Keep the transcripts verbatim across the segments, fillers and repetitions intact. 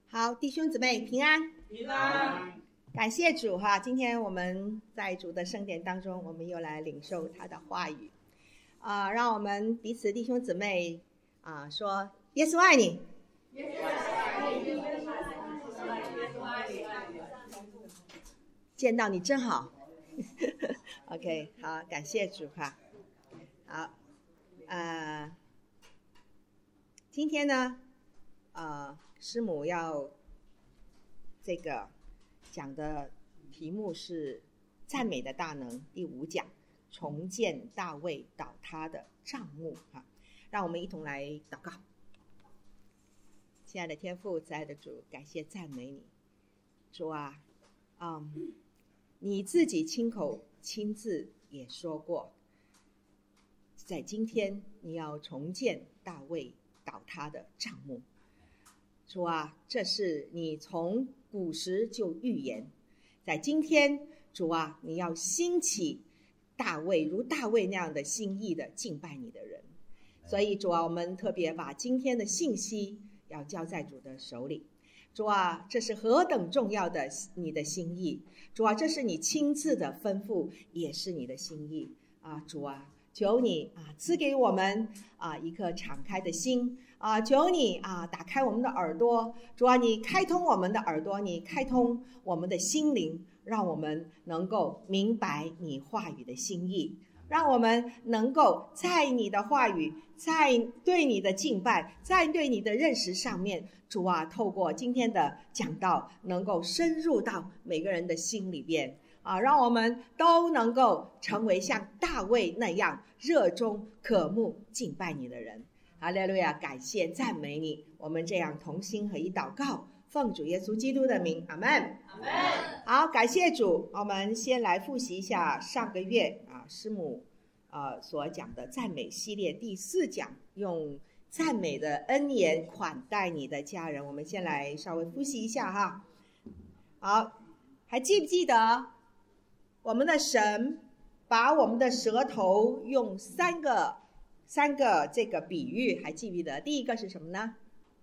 好，弟兄姊妹平安， 平安。 感谢主哈！今天我们在主的圣典当中，我们又来领受他的话语，啊、呃，让我们彼此弟兄姊妹啊、呃、说：耶稣爱你，耶稣爱你，耶稣爱你，见到你真好。OK， 好，感谢主哈。好，呃，今天呢，呃。师母要这个讲的题目是赞美的大能第五讲，重建大卫倒塌的帐幕啊！让我们一同来祷告。亲爱的天父，慈爱的主，感谢赞美你，主啊，嗯，你自己亲口亲自也说过，在今天你要重建大卫倒塌的帐幕。主啊，这是你从古时就预言，在今天，主啊，你要兴起大卫如大卫那样的心意的敬拜你的人。所以主啊，我们特别把今天的信息要交在主的手里。主啊，这是何等重要的你的心意。主啊，这是你亲自的吩咐，也是你的心意啊！主啊，求你啊赐给我们啊一颗敞开的心啊！求你啊打开我们的耳朵，主啊，你开通我们的耳朵，你开通我们的心灵，让我们能够明白你话语的心意，让我们能够在你的话语，在对你的敬拜，在对你的认识上面，主啊，透过今天的讲道，能够深入到每个人的心里边啊，让我们都能够成为像大卫那样热衷渴慕敬拜你的人。哈利路亚，感谢赞美你，我们这样同心合一祷告，奉主耶稣基督的名，阿们。 阿们。 好，感谢主。我们先来复习一下上个月啊师母呃所讲的赞美系列第四讲，用赞美的恩言款待你的家人。我们先来稍微复习一下哈。好，还记不记得我们的神把我们的舌头用三个三个这个比喻，还记不记得？第一个是什么呢？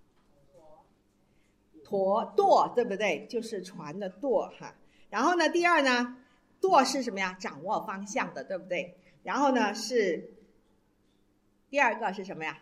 舵舵，对不对？就是船的舵哈。然后呢，第二呢，舵是什么呀？掌握方向的，对不对？然后呢，是第二个是什么呀？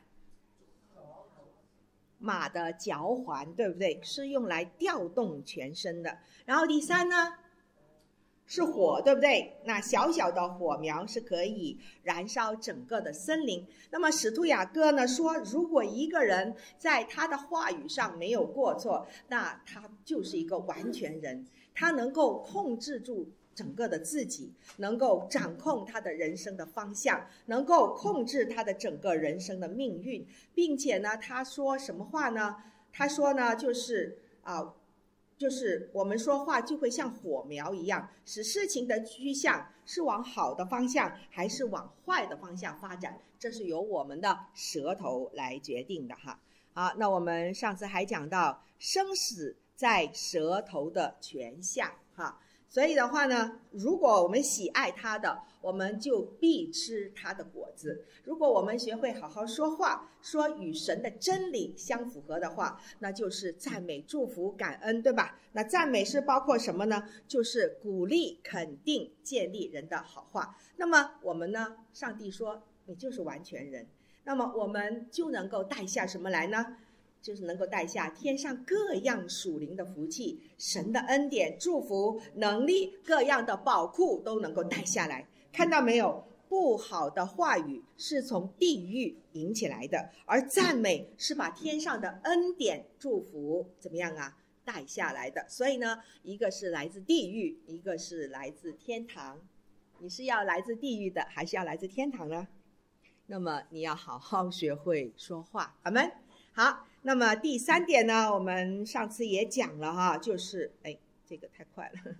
马的脚环，对不对？是用来调动全身的。然后第三呢，是火，对不对？那小小的火苗是可以燃烧整个的森林。那么使徒雅各呢说，如果一个人在他的话语上没有过错，那他就是一个完全人，他能够控制住整个的自己，能够掌控他的人生的方向，能够控制他的整个人生的命运，并且呢，他说什么话呢？他说呢，就是啊。呃就是我们说话就会像火苗一样，使事情的趋向是往好的方向还是往坏的方向发展，这是由我们的舌头来决定的哈。好，那我们上次还讲到生死在舌头的权下哈，所以的话呢，如果我们喜爱它的，我们就必吃它的果子。如果我们学会好好说话，说与神的真理相符合的话，那就是赞美、祝福、感恩，对吧？那赞美是包括什么呢？就是鼓励、肯定、建立人的好话。那么我们呢，上帝说你就是完全人，那么我们就能够带下什么来呢？就是能够带下天上各样属灵的福气，神的恩典、祝福、能力，各样的宝库都能够带下来。看到没有？不好的话语是从地狱引起来的，而赞美是把天上的恩典、祝福怎么样啊带下来的。所以呢，一个是来自地狱，一个是来自天堂。你是要来自地狱的，还是要来自天堂呢？那么你要好好学会说话，阿们。好，那么第三点呢，我们上次也讲了哈，就是哎，这个太快了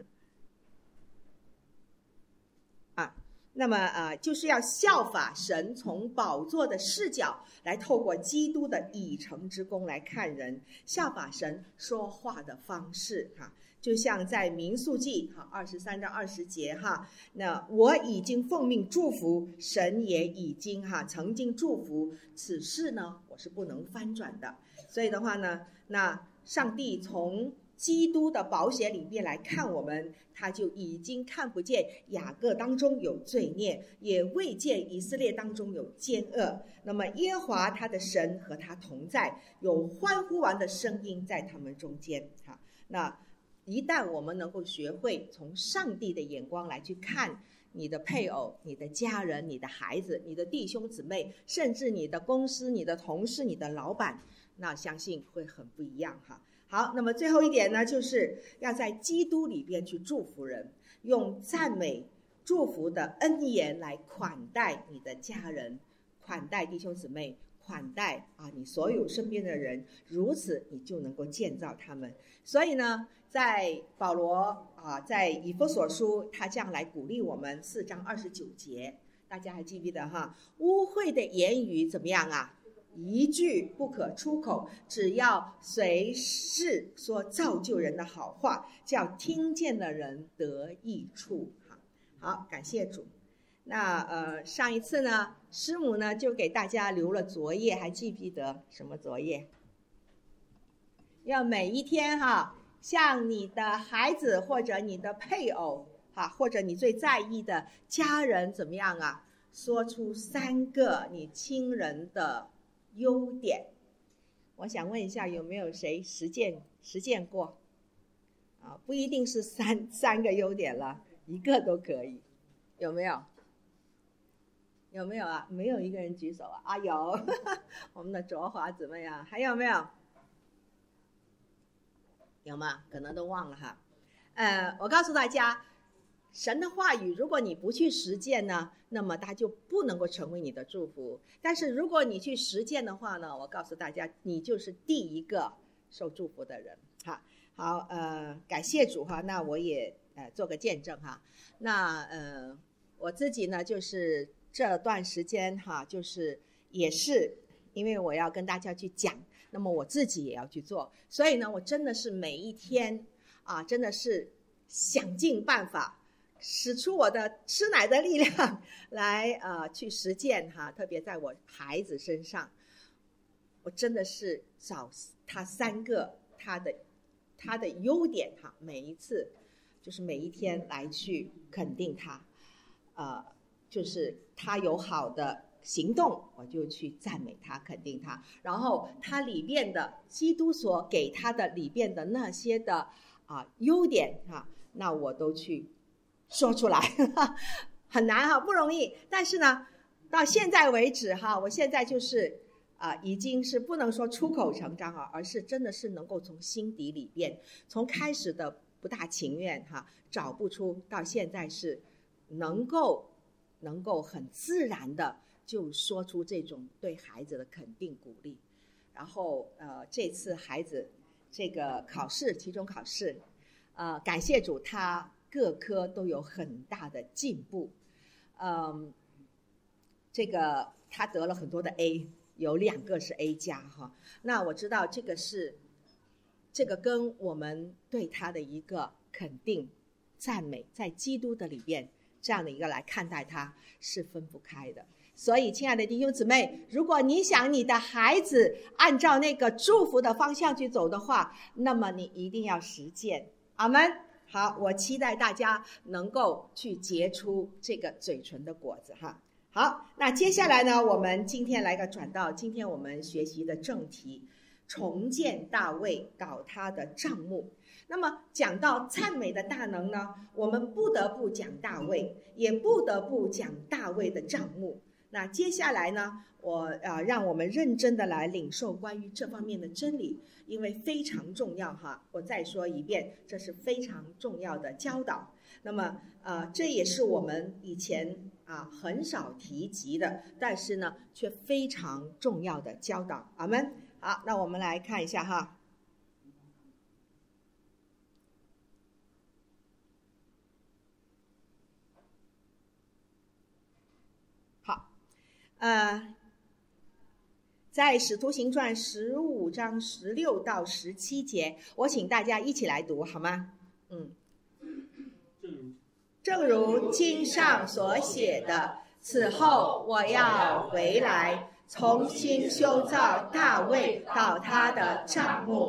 啊。那么呃，就是要效法神从宝座的视角来透过基督的以成之功来看人，效法神说话的方式哈。就像在民数记哈二十三章二十节哈，那我已经奉命祝福，神也已经哈曾经祝福，此事呢我是不能翻转的。所以的话呢，那上帝从基督的宝血里面来看我们，他就已经看不见雅各当中有罪孽，也未见以色列当中有奸恶。那么耶和华他的神和他同在，有欢呼完的声音在他们中间。好，那一旦我们能够学会从上帝的眼光来去看你的配偶、你的家人、你的孩子、你的弟兄姊妹，甚至你的公司、你的同事、你的老板，那相信会很不一样哈。好，那么最后一点呢，就是要在基督里边去祝福人，用赞美祝福的恩言来款待你的家人，款待弟兄姊妹，款待啊你所有身边的人，如此你就能够建造他们。所以呢，在保罗啊，在以弗所书，他这样来鼓励我们，四章二十九节，大家还记不记得哈？污秽的言语怎么样啊？一句不可出口，只要随时说造就人的好话，叫听见的人得益处。好，感谢主。那呃，上一次呢，师母呢就给大家留了作业，还记不记得什么作业？要每一天哈，向你的孩子或者你的配偶哈，或者你最在意的家人怎么样啊？说出三个你亲人的优点。我想问一下，有没有谁实践实践过？啊，不一定是三三个优点了，一个都可以，有没有？有没有啊？没有一个人举手啊？啊，有，呵呵，我们的卓华怎么样？还有没有？有吗？可能都忘了哈。呃，我告诉大家，神的话语，如果你不去实践呢，那么它就不能够成为你的祝福。但是如果你去实践的话呢，我告诉大家，你就是第一个受祝福的人。哈，好，呃，感谢主哈。那我也呃做个见证哈。那呃，我自己呢，就是这段时间哈，就是也是因为我要跟大家去讲，那么我自己也要去做，所以呢，我真的是每一天啊，真的是想尽办法，使出我的吃奶的力量来呃去实践哈，特别在我孩子身上，我真的是找他三个他的他的优点哈，每一次就是每一天来去肯定他，呃，就是他有好的行动，我就去赞美他，肯定他。然后他里边的基督所给他的里边的那些的啊优点哈，那我都去说出来，很难哈，不容易。但是呢，到现在为止哈，我现在就是啊，已经是不能说出口成章啊，而是真的是能够从心底里边，从开始的不大情愿哈，找不出，到现在是能够能够很自然的就说出这种对孩子的肯定鼓励。然后呃，这次孩子这个考试，期中考试，呃，感谢主，他各科都有很大的进步。嗯，这个他得了很多的 A， 有两个是 A 加哈。那我知道这个是这个跟我们对他的一个肯定、赞美，在基督的里边这样的一个来看待他是分不开的。所以亲爱的弟兄姊妹，如果你想你的孩子按照那个祝福的方向去走的话，那么你一定要实践。阿们。好，我期待大家能够去结出这个嘴唇的果子哈。好，那接下来呢，我们今天来个转到今天我们学习的正题，重建大卫搞他的帐幕。那么讲到赞美的大能呢，我们不得不讲大卫，也不得不讲大卫的帐幕。那接下来呢，我呃让我们认真的来领受关于这方面的真理，因为非常重要哈。我再说一遍，这是非常重要的教导。那么呃这也是我们以前啊很少提及的，但是呢却非常重要的教导。阿们。好，那我们来看一下哈。呃，在使徒行传十五章十六到十七节，我请大家一起来读好吗？嗯，正如经上所写的，此后我要回来，重新修造大卫到他的帐幕，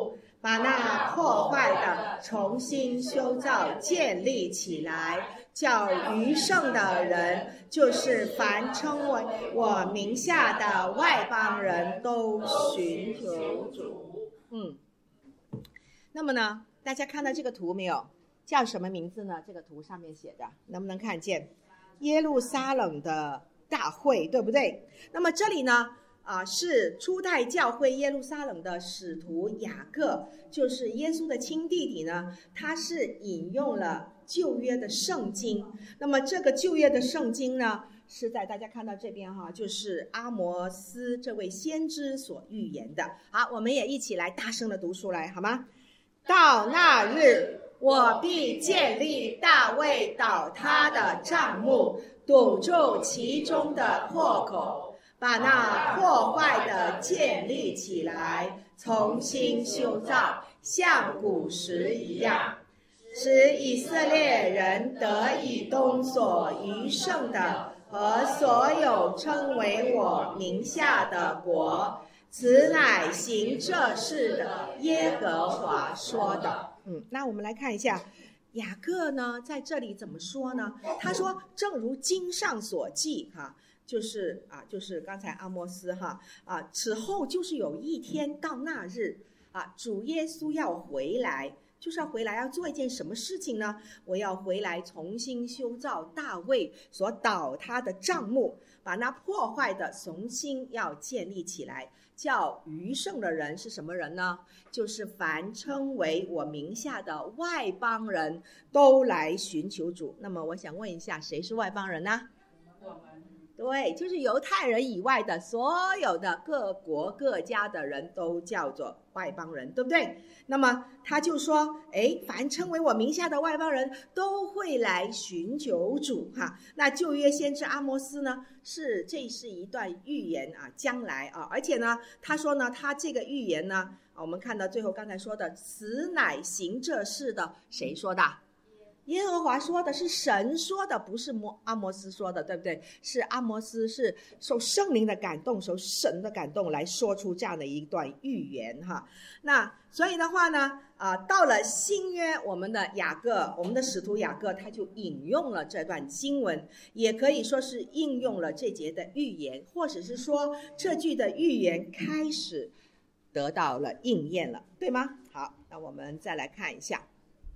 把那破坏的重新修造建立起来，叫余剩的人，就是凡称为我名下的外邦人都寻求主。嗯，那么呢，大家看到这个图没有？叫什么名字呢？这个图上面写的，能不能看见？耶路撒冷的大会，对不对？那么这里呢，啊，是初代教会耶路撒冷的使徒雅各，就是耶稣的亲弟弟呢，他是引用了旧约的圣经。那么这个旧约的圣经呢，是在大家看到这边哈，就是阿摩斯这位先知所预言的。好，我们也一起来大声的读出来，好吗？到那日，我必建立大卫倒塌的帐幕，堵住其中的破口，把那破坏的建立起来，重新修造，像古时一样，使以色列人得以东所余剩的和所有称为我名下的国。此乃行这事的耶和华说的。嗯，那我们来看一下雅各呢，在这里怎么说呢？他说，正如经上所记，哈，就是啊，就是刚才阿摩斯哈啊，此后就是有一天到那日啊，主耶稣要回来，就是要回来要做一件什么事情呢？我要回来重新修造大卫所倒塌的帐幕，把那破坏的重新要建立起来。叫余剩的人是什么人呢？就是凡称为我名下的外邦人都来寻求主。那么我想问一下，谁是外邦人呢？对，就是犹太人以外的所有的各国各家的人都叫做外邦人，对不对？那么他就说，哎，凡称为我名下的外邦人都会来寻求主哈。那旧约先知阿摩斯呢，是这是一段预言啊，将来啊，而且呢，他说呢，他这个预言呢，啊，我们看到最后刚才说的，此乃行这事的，谁说的？耶和华说的，是神说的，不是阿摩斯说的，对不对？是阿摩斯是受圣灵的感动，受神的感动来说出这样的一段预言哈。那所以的话呢，啊，到了新约，我们的雅各，我们的使徒雅各，他就引用了这段经文，也可以说是应用了这节的预言，或者是说这句的预言开始得到了应验了，对吗？好，那我们再来看一下。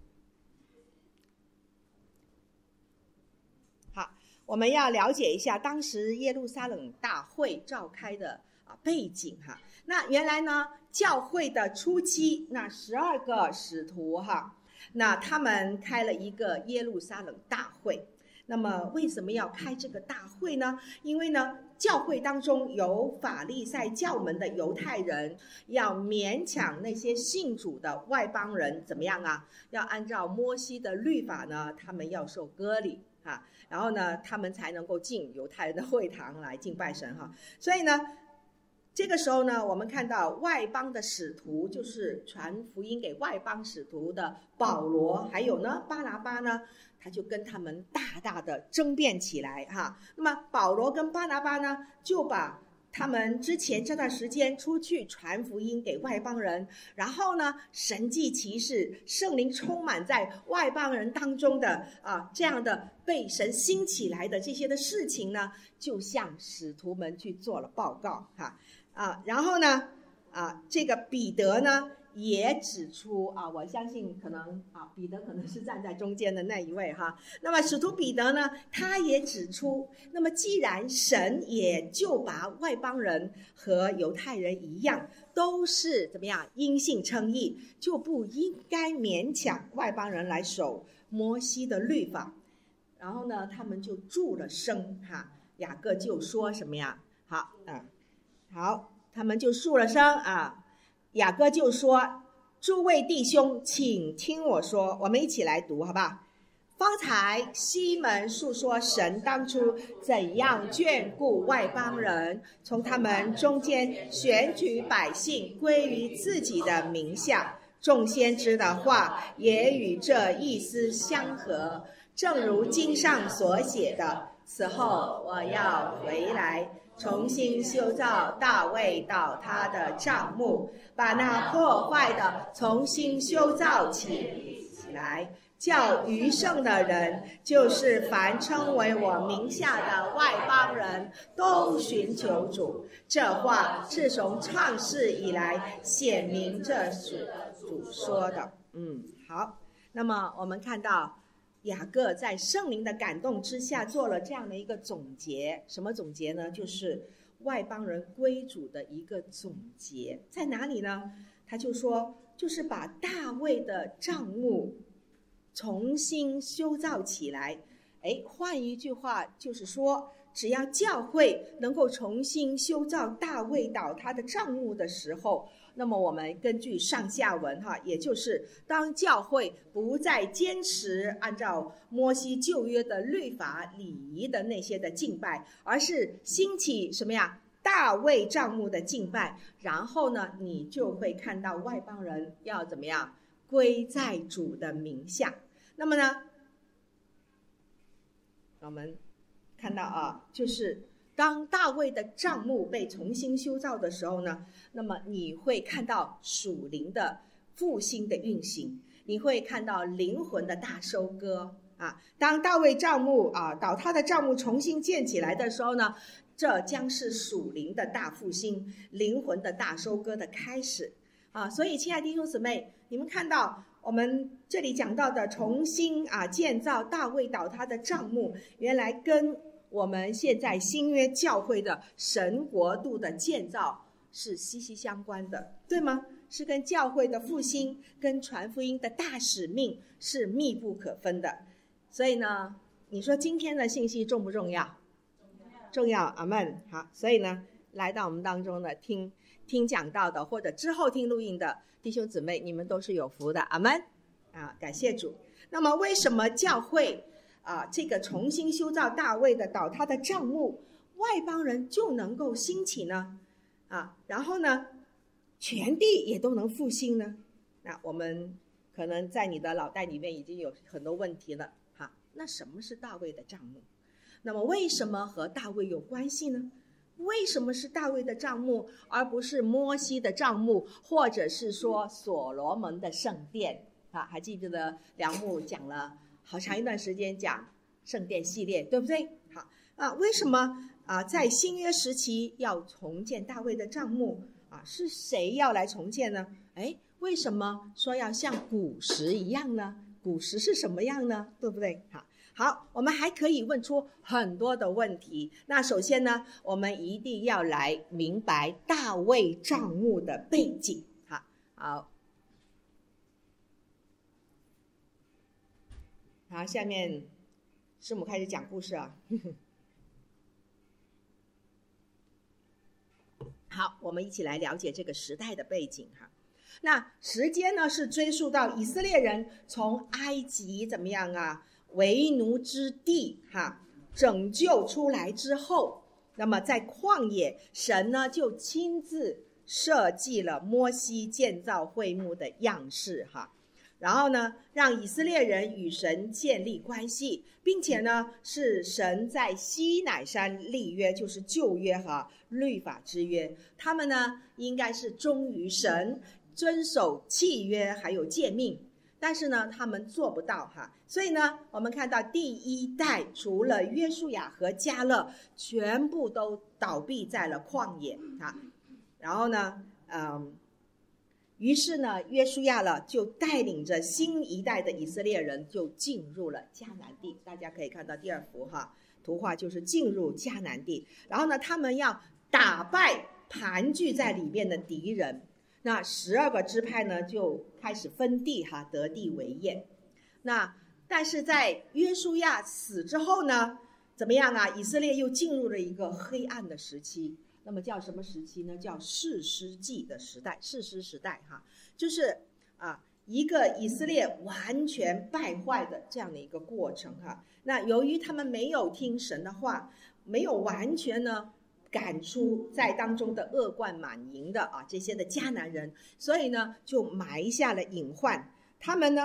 我们要了解一下当时耶路撒冷大会召开的啊背景哈。那原来呢，教会的初期，那十二个使徒哈，那他们开了一个耶路撒冷大会。那么为什么要开这个大会呢？因为呢，教会当中有法利赛教门的犹太人，要勉强那些信主的外邦人怎么样啊？要按照摩西的律法呢，他们要受割礼啊。然后呢，他们才能够进犹太人的会堂来敬拜神哈。所以呢，这个时候呢，我们看到外邦的使徒，就是传福音给外邦使徒的保罗，还有呢巴拿巴呢，他就跟他们大大的争辩起来哈。那么保罗跟巴拿巴呢，就把他们之前这段时间出去传福音给外邦人，然后呢，神迹奇事，圣灵充满在外邦人当中的啊，这样的被神兴起来的这些的事情呢，就向使徒们去做了报告哈啊，然后呢啊，这个彼得呢也指出啊，我相信可能啊，彼得可能是站在中间的那一位哈。那么使徒彼得呢，他也指出，那么既然神也就把外邦人和犹太人一样，都是怎么样因信称义，就不应该勉强外邦人来守摩西的律法。然后呢，他们就住了声哈，雅各就说什么呀？好啊，好，他们就述了声啊。雅各就说，诸位弟兄，请听我说，我们一起来读好不好？方才西门述说神当初怎样眷顾外邦人，从他们中间选举百姓归于自己的名下，众先知的话也与这意思相合，正如经上所写的，此后我要回来， 重新修造大卫倒塌的帐幕，把那破坏的重新修造起起来，叫余剩的人，就是凡称为我名下的外邦人，都寻求主。这话是从创世以来显明这是主说的。嗯，好。那么我们看到雅各在圣灵的感动之下做了这样的一个总结。什么总结呢？就是外邦人归主的一个总结。在哪里呢？他就说，就是把大卫的帐幕重新修造起来。哎，换一句话就是说，只要教会能够重新修造大卫倒塌的帐幕的时候，那么我们根据上下文哈，也就是当教会不再坚持按照摩西旧约的律法礼仪的那些的敬拜，而是兴起什么呀？大卫帐幕的敬拜，然后呢，你就会看到外邦人要怎么样归在主的名下。那么呢，我们看到啊，就是当大卫的帐幕被重新修造的时候呢，那么你会看到属灵的复兴的运行，你会看到灵魂的大收割啊。当大卫帐幕啊倒塌的帐幕重新建起来的时候呢，这将是属灵的大复兴，灵魂的大收割的开始啊。所以亲爱的弟兄姊妹，你们看到我们这里讲到的重新啊建造大卫倒塌的帐幕，原来跟我们现在新约教会的神国度的建造是息息相关的，对吗？是跟教会的复兴跟传福音的大使命是密不可分的。所以呢，你说今天的信息重不重要？重要，阿们。好，所以呢，来到我们当中的听听讲道的，或者之后听录音的弟兄姊妹，你们都是有福的，阿们啊，感谢主。那么为什么教会啊这个重新修造大卫的倒塌的帐幕，外邦人就能够兴起呢？啊，然后呢，全地也都能复兴呢？那我们可能在你的脑袋里面已经有很多问题了。哈，那什么是大卫的帐幕？那么为什么和大卫有关系呢？为什么是大卫的帐幕，而不是摩西的帐幕，或者是说所罗门的圣殿？啊，还记不记得梁牧讲了好长一段时间讲圣殿系列，对不对？好啊，为什么啊在新约时期要重建大卫的帐幕啊？是谁要来重建呢？哎，为什么说要像古时一样呢？古时是什么样呢？对不对？好。好，我们还可以问出很多的问题。那首先呢，我们一定要来明白大卫帐幕的背景。好，好，好，下面师母开始讲故事啊。好，我们一起来了解这个时代的背景哈。那时间呢是追溯到以色列人从埃及怎么样啊？为奴之地哈，拯救出来之后，那么在旷野，神呢就亲自设计了摩西建造会幕的样式哈，然后呢让以色列人与神建立关系，并且呢是神在西乃山立约，就是旧约和律法之约，他们呢应该是忠于神，遵守契约还有诫命。但是呢他们做不到哈，所以呢我们看到第一代除了约书亚和迦勒，全部都倒闭在了旷野啊。然后呢嗯，于是呢约书亚了就带领着新一代的以色列人就进入了迦南地。大家可以看到第二幅哈图画，就是进入迦南地，然后呢他们要打败盘踞在里面的敌人。那十二个支派呢就开始分地哈，得地为业。那但是在约书亚死之后呢，怎么样啊？以色列又进入了一个黑暗的时期。那么叫什么时期呢？叫士师记的时代，士师时代哈，就是啊一个以色列完全败坏的这样的一个过程哈。那由于他们没有听神的话，没有完全呢赶出在当中的恶贯满盈的啊这些的迦南人，所以呢就埋下了隐患。他们呢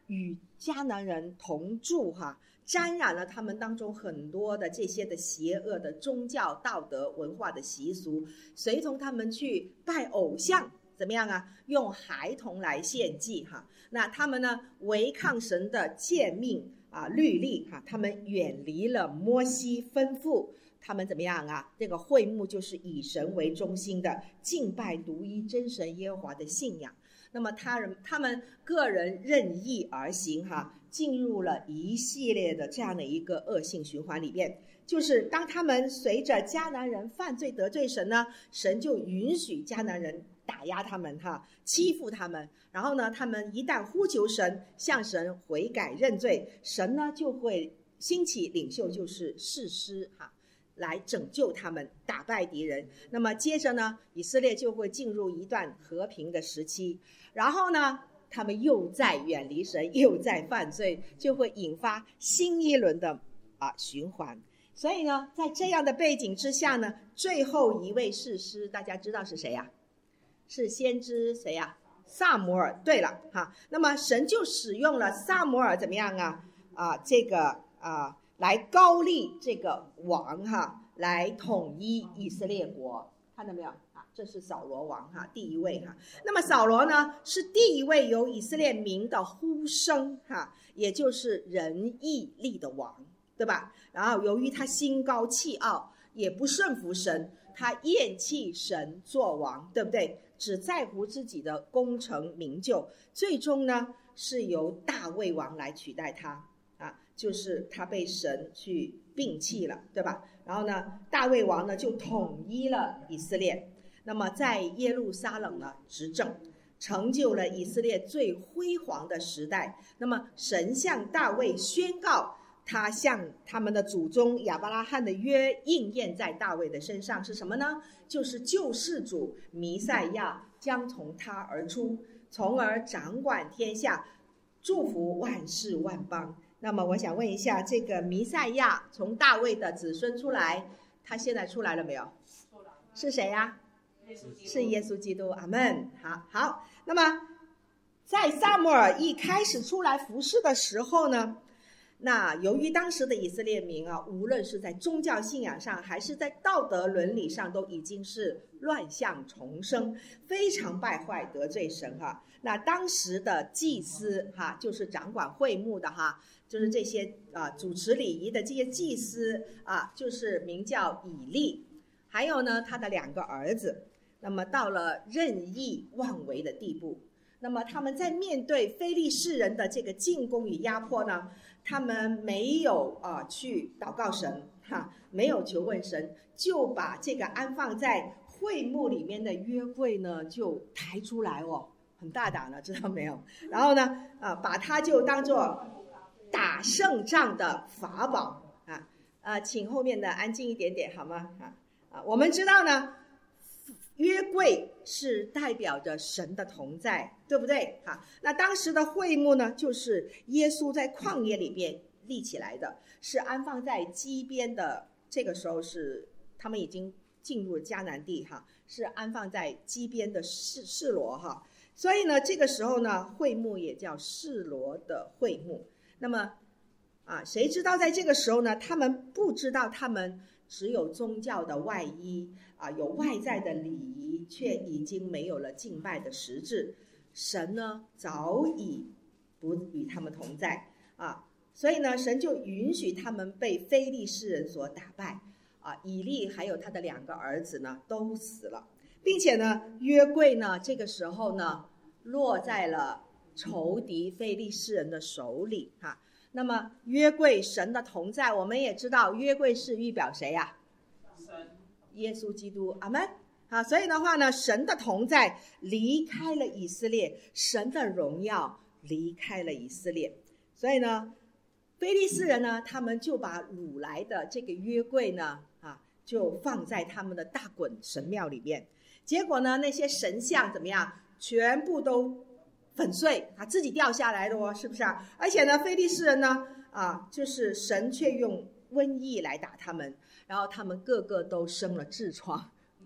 与迦南人同住哈，沾染了他们当中很多的这些的邪恶的宗教道德文化的习俗，随同他们去拜偶像，怎么样啊？用孩童来献祭哈。那他们呢，违抗神的诫命啊律例哈，他们远离了摩西吩咐，他们怎么样啊？这个会幕就是以神为中心的敬拜独一真神耶和华的信仰。那么他人他们个人任意而行哈，进入了一系列的这样的一个恶性循环里面。就是当他们随着迦南人犯罪得罪神呢，神就允许迦南人打压他们哈，欺负他们。然后呢，他们一旦呼求神，向神悔改认罪，神呢就会兴起领袖，就是士师哈，来拯救他们，打败敌人。那么接着呢，以色列就会进入一段和平的时期。然后呢，他们又在远离神，又在犯罪，就会引发新一轮的啊循环。所以呢，在这样的背景之下呢，最后一位士师，大家知道是谁呀？是先知谁呀？撒母耳。对了哈，那么神就使用了撒母耳怎么样啊？啊，这个啊，来高立这个王哈，来统一以色列国。看到没有？这是扫罗王哈，第一位哈。那么扫罗呢，是第一位由以色列民的呼声哈，也就是仁义立的王，对吧？然后由于他心高气傲，也不顺服神，他厌弃神做王，对不对？只在乎自己的功成名就，最终呢是由大卫王来取代他啊，就是他被神去摒弃了，对吧？然后呢，大卫王呢就统一了以色列。那么在耶路撒冷呢执政，成就了以色列最辉煌的时代。那么神向大卫宣告，他向他们的祖宗亚伯拉罕的约应验在大卫的身上，是什么呢？就是救世主弥赛亚将从他而出，从而掌管天下，祝福万世万邦。那么我想问一下，这个弥赛亚从大卫的子孙出来，他现在出来了没有？是谁呀？是耶稣基督。阿们。好好，那么在撒母耳一开始出来服侍的时候呢，那由于当时的以色列民啊，无论是在宗教信仰上还是在道德伦理上，都已经是乱象丛生，非常败坏，得罪神哈。那当时的祭司哈，就是掌管会幕的哈，就是这些啊主持礼仪的这些祭司啊，就是名叫以利，还有呢他的两个儿子。那么到了任意妄为的地步，那么他们在面对非利士人的这个进攻与压迫呢，他们没有啊、呃、去祷告神哈，没有求问神，就把这个安放在会幕里面的约柜呢就抬出来哦，很大胆了，知道没有？然后呢啊、呃、把它就当作打胜仗的法宝啊啊，请后面的安静一点点好吗？啊啊，我们知道呢。约柜是代表着神的同在，对不对？好，那当时的会幕呢，就是耶稣在旷野里边立起来的，是安放在基边的。这个时候是他们已经进入迦南地哈，是安放在基边的示示罗哈。所以呢，这个时候呢，会幕也叫示罗的会幕。那么啊，谁知道在这个时候呢，他们不知道他们只有宗教的外衣啊，有外在的礼仪，却已经没有了敬拜的实质。神呢，早已不与他们同在啊，所以呢，神就允许他们被非利士人所打败啊。以利还有他的两个儿子呢，都死了，并且呢，约柜呢，这个时候呢，落在了仇敌非利士人的手里哈、啊。那么约柜神的同在，我们也知道约柜是预表谁呀、啊？耶稣基督。阿们。好，所以的话呢，神的同在离开了以色列，神的荣耀离开了以色列。所以呢，非利士人呢，他们就把掳来的这个约柜呢，啊，就放在他们的大衮神庙里面。结果呢，那些神像怎么样？全部都粉碎啊，自己掉下来的哦，是不是啊？而且呢，非利士人呢，啊，就是神却用瘟疫来打他们，然后他们个个都生了痔疮。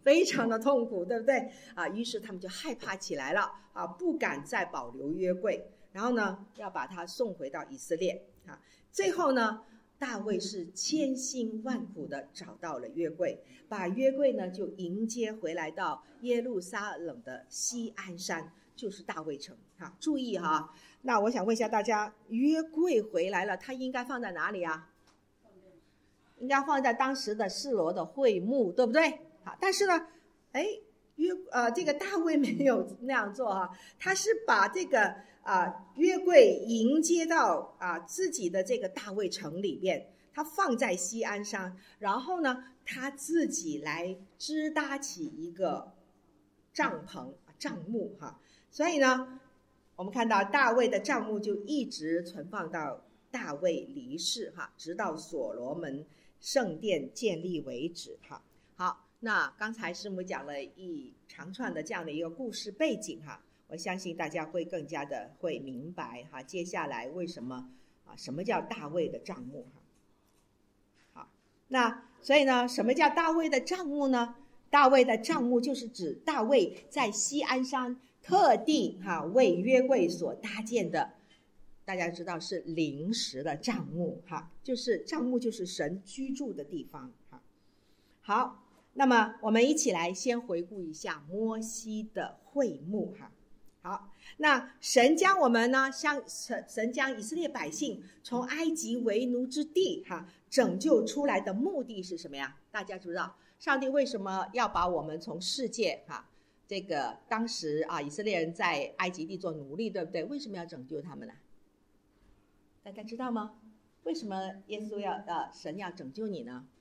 非常的痛苦，对不对啊？于是他们就害怕起来了啊，不敢再保留约柜，然后呢，要把它送回到以色列啊。最后呢，大卫是千辛万苦的找到了约柜，把约柜呢就迎接回来到耶路撒冷的锡安山，就是大卫城啊。注意哈、啊，那我想问一下大家，约柜回来了，它应该放在哪里啊？应该放在当时的示罗的会幕，对不对？好，但是呢，哎，约呃这个大卫没有那样做啊，他是把这个啊、呃、约柜迎接到啊、呃、自己的这个大卫城里边，他放在锡安山，然后呢，他自己来支搭起一个帐篷帐幕哈，所以呢，我们看到大卫的帐幕就一直存放到大卫离世哈，直到所罗门圣殿建立为止哈。好，那刚才师母讲了一长串的这样的一个故事背景哈，我相信大家会更加的会明白哈，接下来为什么啊，什么叫大卫的帐幕哈？好，那所以呢，什么叫大卫的帐幕呢？大卫的帐幕就是指大卫在锡安山特地哈为约柜所搭建的。大家知道是临时的帐幕哈，就是帐幕就是神居住的地方哈。好，那么我们一起来先回顾一下摩西的会幕哈。好，那神将我们呢，像神神将以色列百姓从埃及为奴之地哈拯救出来的目的是什么呀？大家知不知道上帝为什么要把我们从世界哈这个当时啊以色列人在埃及地做奴隶，对不对？为什么要拯救他们呢？大家知道吗？为什么耶稣要呃神要拯救你呢？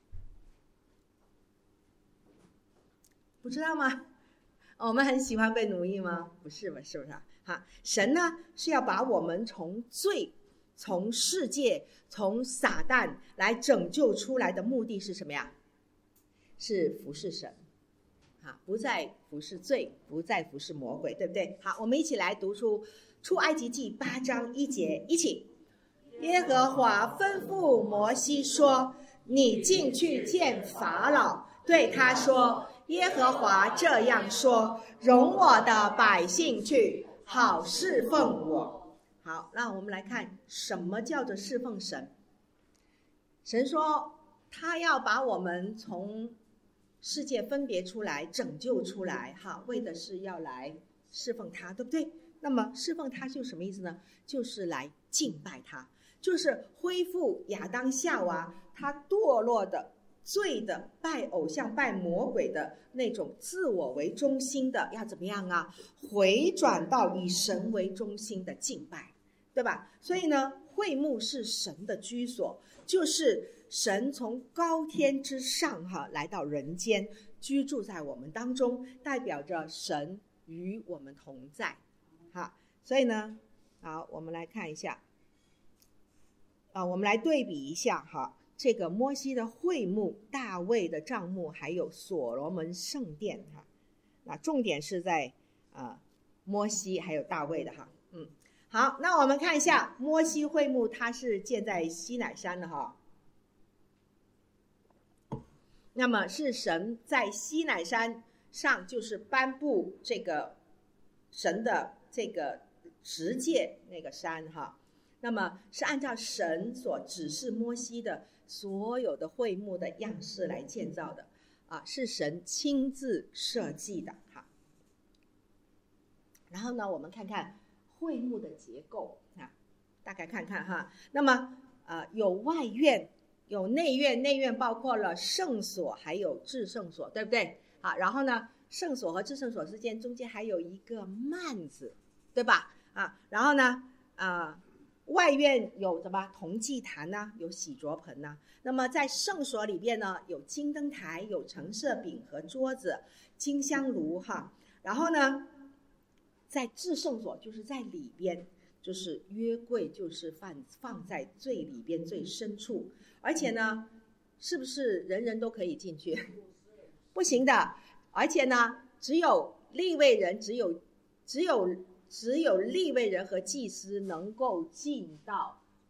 不知道吗？哦、我们很喜欢被奴役吗？不是吧？是不是啊？哈，神呢是要把我们从罪、从世界、从撒旦来拯救出来的目的是什么呀？是服侍神，哈，不再服侍罪，不再服侍魔鬼，对不对？好，我们一起来读出出埃及记八章一节，一起。耶和华吩咐摩西说：“你进去见法老，对他说：耶和华这样说，容我的百姓去，好侍奉我。”好，那我们来看什么叫做侍奉神。神说他要把我们从世界分别出来，拯救出来，哈，为的是要来侍奉他，对不对？那么侍奉他就是什么意思呢？就是来敬拜他，就是恢复亚当夏娃他堕落的罪的拜偶像拜魔鬼的那种自我为中心的，要怎么样啊？回转到以神为中心的敬拜，对吧？所以呢，会幕是神的居所，就是神从高天之上哈来到人间，居住在我们当中，代表着神与我们同在。好，所以呢，好，我们来看一下，啊，我们来对比一下哈，这个摩西的会幕、大卫的帐幕，还有所罗门圣殿哈。那重点是在啊摩西还有大卫的哈，嗯，好，那我们看一下摩西会幕，它是建在西乃山的哈。那么是神在西乃山上就是颁布这个神的这个十诫那个山哈，那么是按照神所指示摩西的所有的会幕的样式来建造的啊，是神亲自设计的哈。然后呢，我们看看会幕的结构啊，大概看看哈。那么呃，有外院，有内院，内院包括了圣所还有至圣所，对不对？啊，然后呢，圣所和至圣所之间中间还有一个幔子，对吧？啊，然后呢，啊，外院有什么铜祭坛呢、啊？有洗濯盆呢、啊。那么在圣所里边呢，有金灯台，有陈设饼和桌子，金香炉哈。然后呢，在至圣所就是在里边，就是约柜，就是放放在最里边最深处，而且呢，是不是人人都可以进去？不行的，而且呢，只有利未人，只有只有只有利未人和祭司能够进到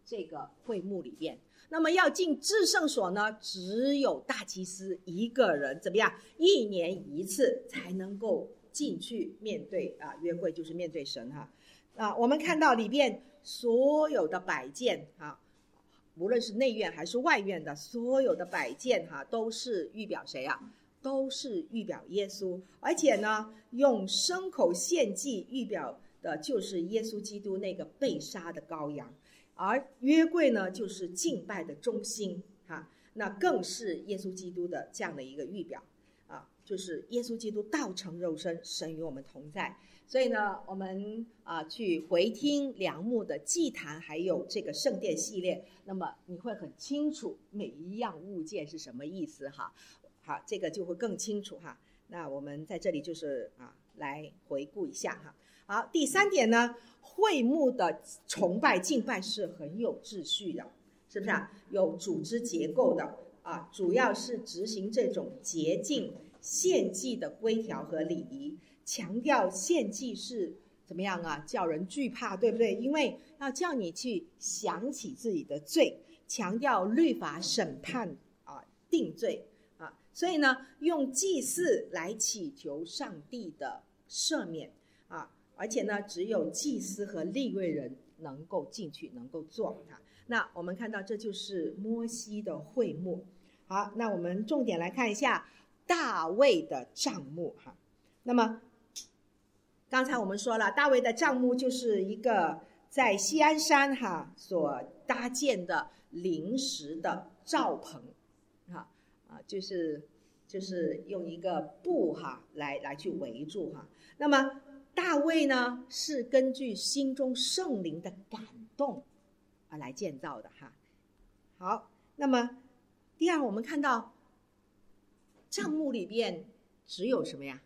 这个会幕里边。那么要进至圣所呢，只有大祭司一个人，怎么样？一年一次才能够进去面对啊约柜，就是面对神哈。啊，我们看到里边所有的摆件啊，无论是内院还是外院的所有的摆件哈、啊，都是预表谁啊？都是预表耶稣，而且呢，用牲口献祭预表的就是耶稣基督那个被杀的羔羊。而约柜呢，就是敬拜的中心哈，那更是耶稣基督的这样的一个预表啊，就是耶稣基督道成肉身，神与我们同在。所以呢，我们啊去回听梁牧的祭坛，还有这个圣殿系列，那么你会很清楚每一样物件是什么意思哈。好，这个就会更清楚哈。那我们在这里就是啊来回顾一下哈。好，第三点呢，会幕的崇拜敬拜是很有秩序的，是不是啊？有组织结构的啊，主要是执行这种洁净献祭的规条和礼仪，强调献祭是怎么样啊？叫人惧怕，对不对？因为要叫你去想起自己的罪，强调律法审判啊，定罪啊，所以呢，用祭祀来祈求上帝的赦免啊。而且呢，只有祭司和利未人能够进去，能够做啊。那我们看到这就是摩西的会幕。好，那我们重点来看一下大卫的帐幕哈。那么刚才我们说了，大卫的帐幕就是一个在锡安山哈所搭建的临时的罩棚哈啊，就是就是用一个布哈来来去围住哈。那么大卫呢，是根据心中圣灵的感动而来建造的哈。好，那么第二，我们看到帐幕里边只有什么呀？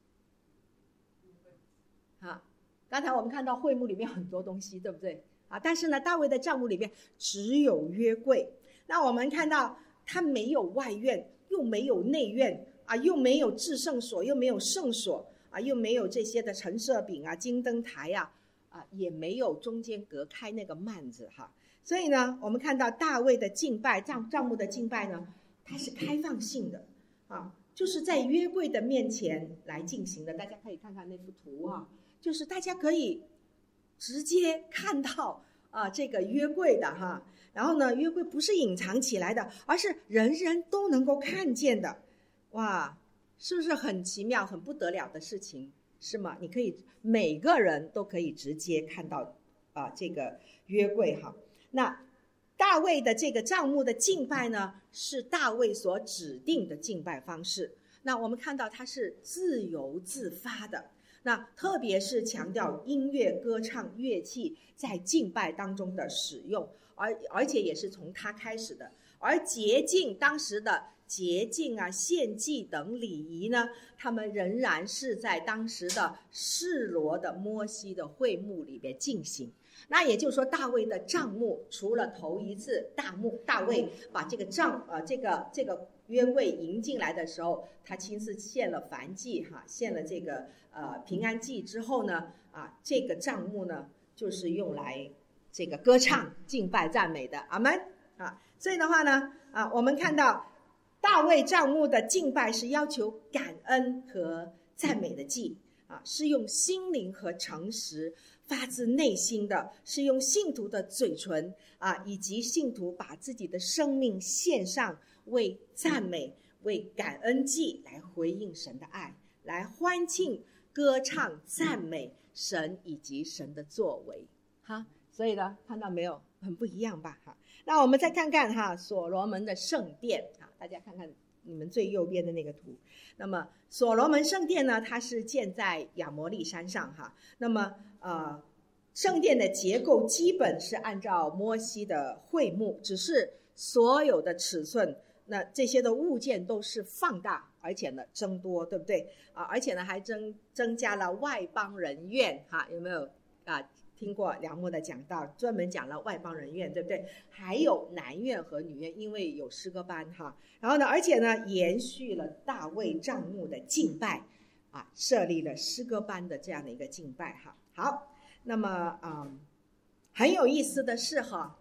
啊，刚才我们看到会幕里面很多东西，对不对？啊，但是呢，大卫的帐幕里边只有约柜。那我们看到他没有外院，又没有内院啊，又没有至圣所，又没有圣所。啊，又没有这些的陈设饼啊、金灯台啊，啊，也没有中间隔开那个幔子哈。所以呢，我们看到大卫的敬拜帐帐幕的敬拜呢，它是开放性的啊，就是在约柜的面前来进行的。大家可以看看那幅图啊，就是大家可以直接看到啊这个约柜的哈。然后呢，约柜不是隐藏起来的，而是人人都能够看见的，哇！是不是很奇妙、很不得了的事情？是吗？你可以每个人都可以直接看到啊、呃、这个约柜哈。那大卫的这个帐幕的敬拜呢，是大卫所指定的敬拜方式。那我们看到它是自由自发的，那特别是强调音乐、歌唱、乐器在敬拜当中的使用，而而且也是从它开始的。而洁净当时的洁净啊、献祭等礼仪呢，他们仍然是在当时的示罗的摩西的会幕里边进行。那也就是说，大卫的帐幕除了头一次大幕大卫把这个帐呃这个这个约柜迎进来的时候，他亲自献了燔祭哈，献了这个呃平安祭之后呢，啊这个帐幕呢就是用来这个歌唱、敬拜、赞美的，阿们啊。所以的话呢，啊我们看到大卫帐幕的敬拜是要求感恩和赞美的祭啊，是用心灵和诚实发自内心的，是用信徒的嘴唇啊，以及信徒把自己的生命献上，为赞美、为感恩祭来回应神的爱，来欢庆、歌唱、赞美神以及神的作为哈。所以呢，看到没有，很不一样吧哈。那我们再看看哈，所罗门的圣殿啊，大家看看你们最右边的那个图。那么所罗门圣殿呢，它是建在亚摩利山上哈。那么呃，圣殿的结构基本是按照摩西的会幕，只是所有的尺寸，那这些的物件都是放大，而且呢增多，对不对啊？而且呢还增增加了外邦人院哈，有没有啊？听过梁牧的讲道，专门讲了外邦人院，对不对？还有男院和女院，因为有诗歌班哈。然后呢，而且呢，延续了大卫帐幕的敬拜啊，设立了诗歌班的这样的一个敬拜哈。好，那么嗯，很有意思的是哈，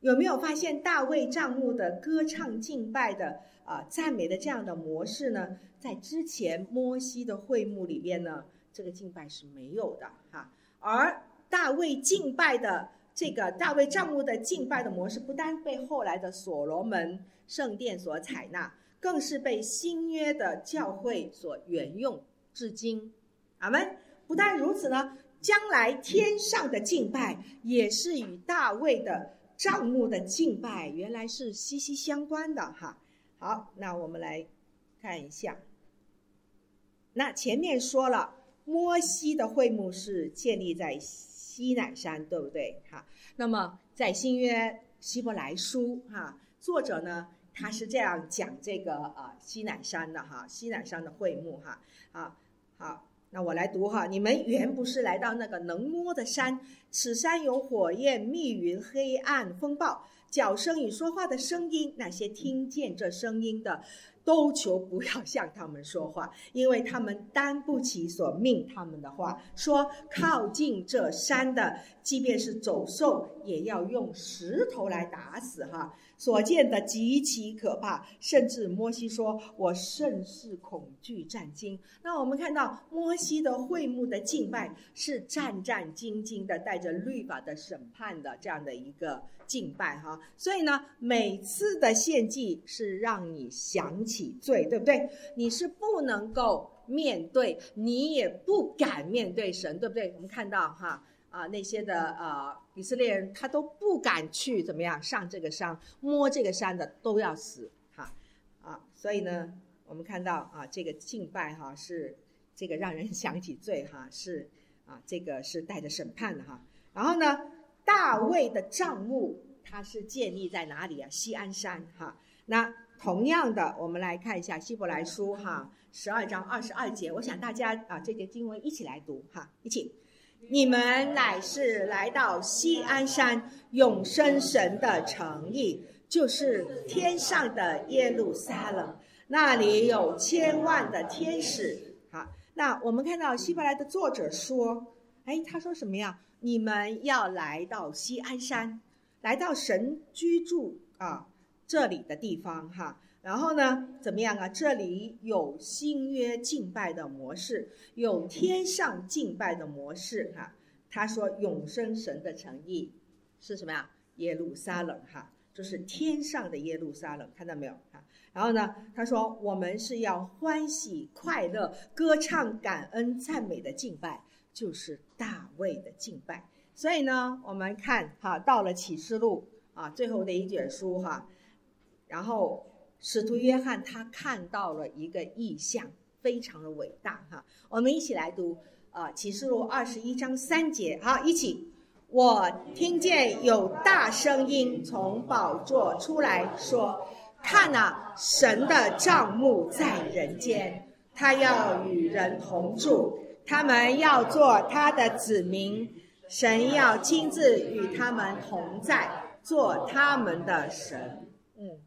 有没有发现大卫帐幕的歌唱敬拜的啊、呃、赞美的这样的模式呢？在之前摩西的会幕里边呢，这个敬拜是没有的哈。而大卫敬拜的这个大卫帐幕的敬拜的模式，不单被后来的所罗门圣殿所采纳，更是被新约的教会所沿用至今。阿们。不但如此呢，将来天上的敬拜也是与大卫的帐幕的敬拜原来是息息相关的哈。好，那我们来看一下。那前面说了，摩西的会幕是建立在西乃山，对不对哈？那么在新约希伯来书哈，作者呢他是这样讲这个啊西乃山的哈，西乃山的会幕哈。啊好，那我来读哈。你们原不是来到那个能摸的山，此山有火焰、密云、黑暗、风暴、角声与说话的声音，那些听见这声音的都求不要向他们说话，因为他们担不起所命他们的话。说靠近这山的，即便是走兽，也要用石头来打死哈。所见的极其可怕，甚至摩西说我甚是恐惧战惊。那我们看到摩西的会幕的敬拜是战战兢兢的，带着律法的审判的这样的一个敬拜哈。所以呢，每次的献祭是让你想起罪，对不对？你是不能够面对，你也不敢面对神，对不对？我们看到哈啊，那些的呃以色列人他都不敢去怎么样上这个山，摸这个山的都要死哈啊。所以呢，我们看到啊，这个敬拜哈是这个让人想起罪哈，是啊这个是带着审判的哈。然后呢，大卫的帐幕它是建立在哪里啊？锡安山哈。那同样的，我们来看一下希伯来书哈十二章二十二节，我想大家啊这节经文一起来读哈，一起。你们乃是来到锡安山永生神的城邑，就是天上的耶路撒冷，那里有千万的天使。好，那我们看到希伯来的作者说，哎，他说什么呀？你们要来到锡安山，来到神居住啊这里的地方哈。然后呢，怎么样啊？这里有新约敬拜的模式，有天上敬拜的模式哈。他说永生神的城邑是什么呀？耶路撒冷哈，就是天上的耶路撒冷，看到没有哈？然后呢，他说我们是要欢喜快乐、歌唱感恩赞美的敬拜，就是大卫的敬拜。所以呢，我们看哈，到了启示录啊最后的一卷书哈，然后使徒约翰他看到了一个异象，非常的伟大哈。我们一起来读呃启示录二十一章三节，好，一起。我听见有大声音从宝座出来说，看啊，神的帐幕在人间，他要与人同住，他们要做他的子民，神要亲自与他们同在，做他们的神。嗯，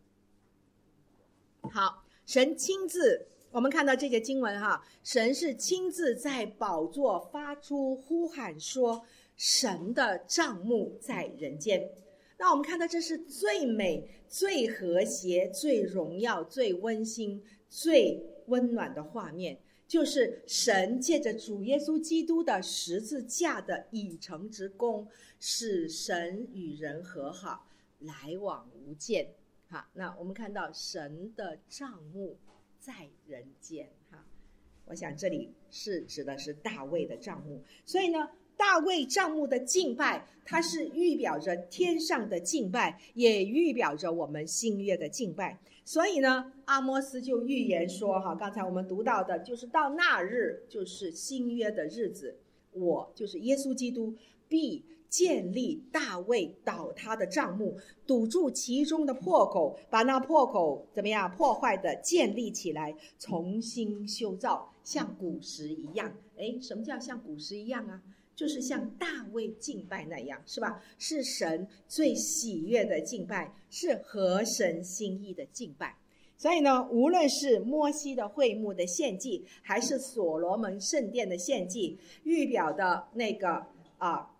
好，神亲自，我们看到这个经文哈，神是亲自在宝座发出呼喊说，神的帐幕在人间。那我们看到这是最美、最和谐、最荣耀、最温馨、最温暖的画面，就是神借着主耶稣基督的十字架的以诚之功，使神与人和好，来往无间。好，那我们看到神的帐幕在人间哈，我想这里是指的是大卫的帐幕。所以呢，大卫帐幕的敬拜，它是预表着天上的敬拜，也预表着我们新约的敬拜。所以呢，阿摩斯就预言说哈，刚才我们读到的就是到那日，就是新约的日子，我就是耶稣基督必建立大卫倒塌的帐幕，堵住其中的破口，把那破口怎么样破坏的建立起来，重新修造，像古时一样。诶，什么叫像古时一样啊？就是像大卫敬拜那样，是吧？是神最喜悦的敬拜，是合神心意的敬拜。所以呢，无论是摩西的会幕的献祭，还是所罗门圣殿的献祭，预表的那个啊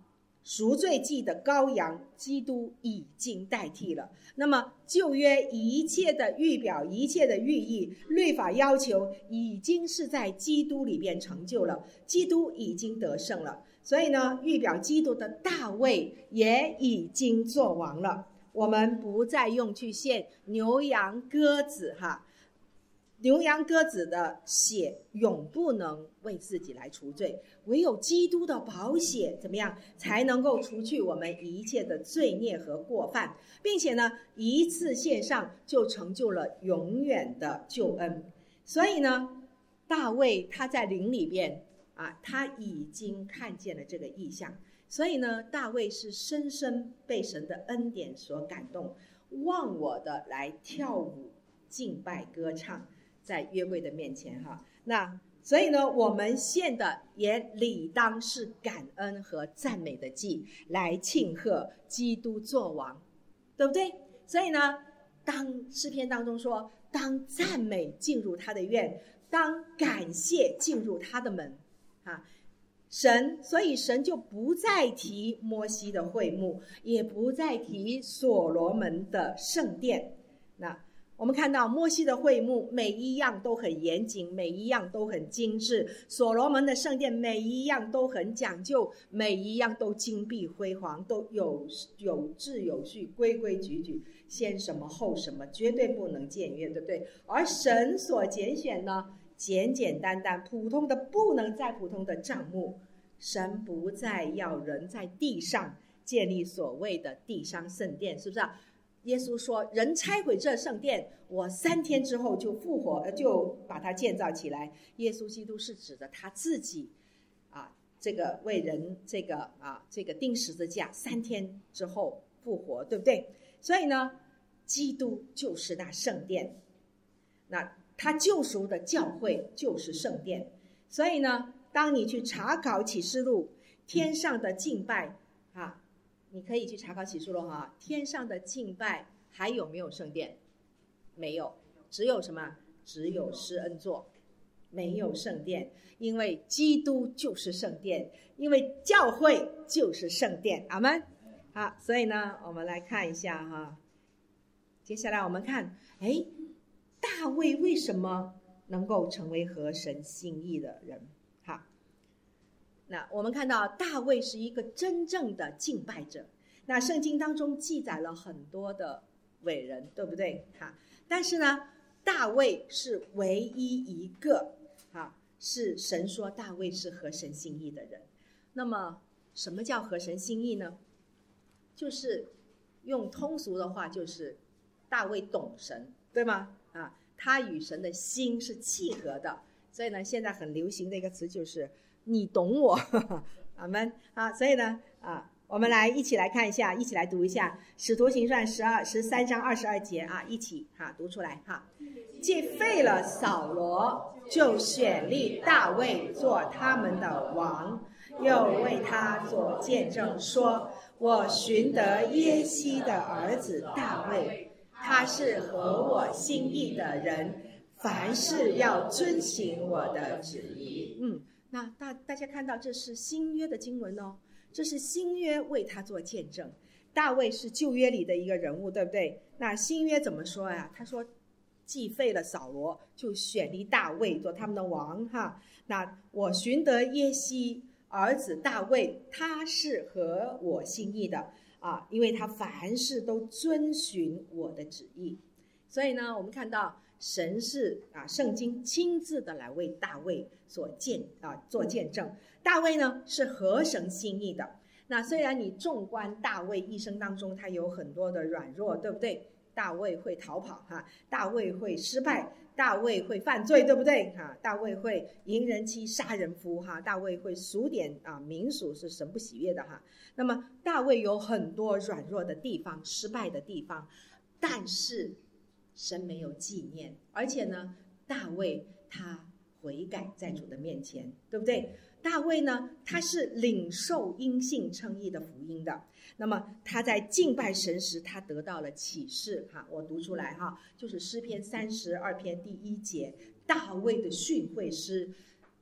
赎罪祭的羔羊基督已经代替了。那么旧约一切的预表，一切的寓意，律法要求已经是在基督里边成就了，基督已经得胜了。所以呢，预表基督的大卫也已经做王了。我们不再用去献牛羊鸽子哈，牛羊鸽子的血永不能为自己来除罪，唯有基督的宝血怎么样才能够除去我们一切的罪孽和过犯，并且呢，一次献上就成就了永远的救恩。所以呢，大卫他在灵里边啊，他已经看见了这个异象。所以呢，大卫是深深被神的恩典所感动，忘我的来跳舞敬拜歌唱，在约柜的面前哈。那所以呢，我们献的也理当是感恩和赞美的祭，来庆贺基督作王，对不对？所以呢，当诗篇当中说，当赞美进入他的院，当感谢进入他的门啊。神，所以神就不再提摩西的会幕，也不再提所罗门的圣殿。那我们看到摩西的会幕每一样都很严谨，每一样都很精致，所罗门的圣殿每一样都很讲究，每一样都金碧辉煌，都有有秩有序，规规矩矩，先什么后什么，绝对不能僭越，对不对？而神所拣选呢，简简单单，普通的不能再普通的帐幕。神不再要人在地上建立所谓的地上圣殿，是不是啊？耶稣说，人拆毁这圣殿，我三天之后就复活，就把它建造起来。耶稣基督是指的他自己啊，这个为人这个啊这个钉十字架，三天之后复活，对不对？所以呢，基督就是那圣殿，那他救赎的教会就是圣殿。所以呢，当你去查考启示录，天上的敬拜啊，你可以去查考启示录哈，天上的敬拜还有没有圣殿？没有，只有什么？只有施恩座，没有圣殿。因为基督就是圣殿，因为教会就是圣殿。阿们。好，所以呢，我们来看一下哈。接下来我们看，哎，大卫为什么能够成为合神心意的人？好，那我们看到大卫是一个真正的敬拜者。那圣经当中记载了很多的伟人，对不对？哈，但是呢，大卫是唯一一个哈，是神说大卫是合神心意的人。那么什么叫合神心意呢？就是用通俗的话，就是大卫懂神，对吗？啊，他与神的心是契合的。所以呢，现在很流行的一个词就是你懂我。阿们。好，所以呢啊，我们来一起来看一下，一起来读一下使徒行传十二十三章二十二节啊，一起哈读出来哈。既废了扫罗，就选立大卫做他们的王，又为他做见证说，我寻得耶西的儿子大卫，他是合我心意的人，凡事要遵行我的旨意。嗯，那大大家看到这是新约的经文哦，这是新约为他做见证。大卫是旧约里的一个人物，对不对？那新约怎么说呀？他说既废了扫罗，就选立大卫做他们的王哈。那我寻得耶西儿子大卫，他是合我心意的啊，因为他凡事都遵循我的旨意。所以呢，我们看到神是啊，圣经亲自的来为大卫所见啊做见证。大卫呢是合神心意的。那虽然你纵观大卫一生当中，他有很多的软弱，对不对？大卫会逃跑哈，大卫会失败，大卫会犯罪，对不对哈？大卫会淫人妻杀人夫哈，大卫会数点啊民数是神不喜悦的哈。那么大卫有很多软弱的地方，失败的地方，但是神没有纪念，而且呢，大卫他悔改在主的面前，对不对？大卫呢，他是领受因信称义的福音的。那么他在敬拜神时，他得到了启示哈，我读出来哈，就是诗篇三十二篇第一节，大卫的训诲诗，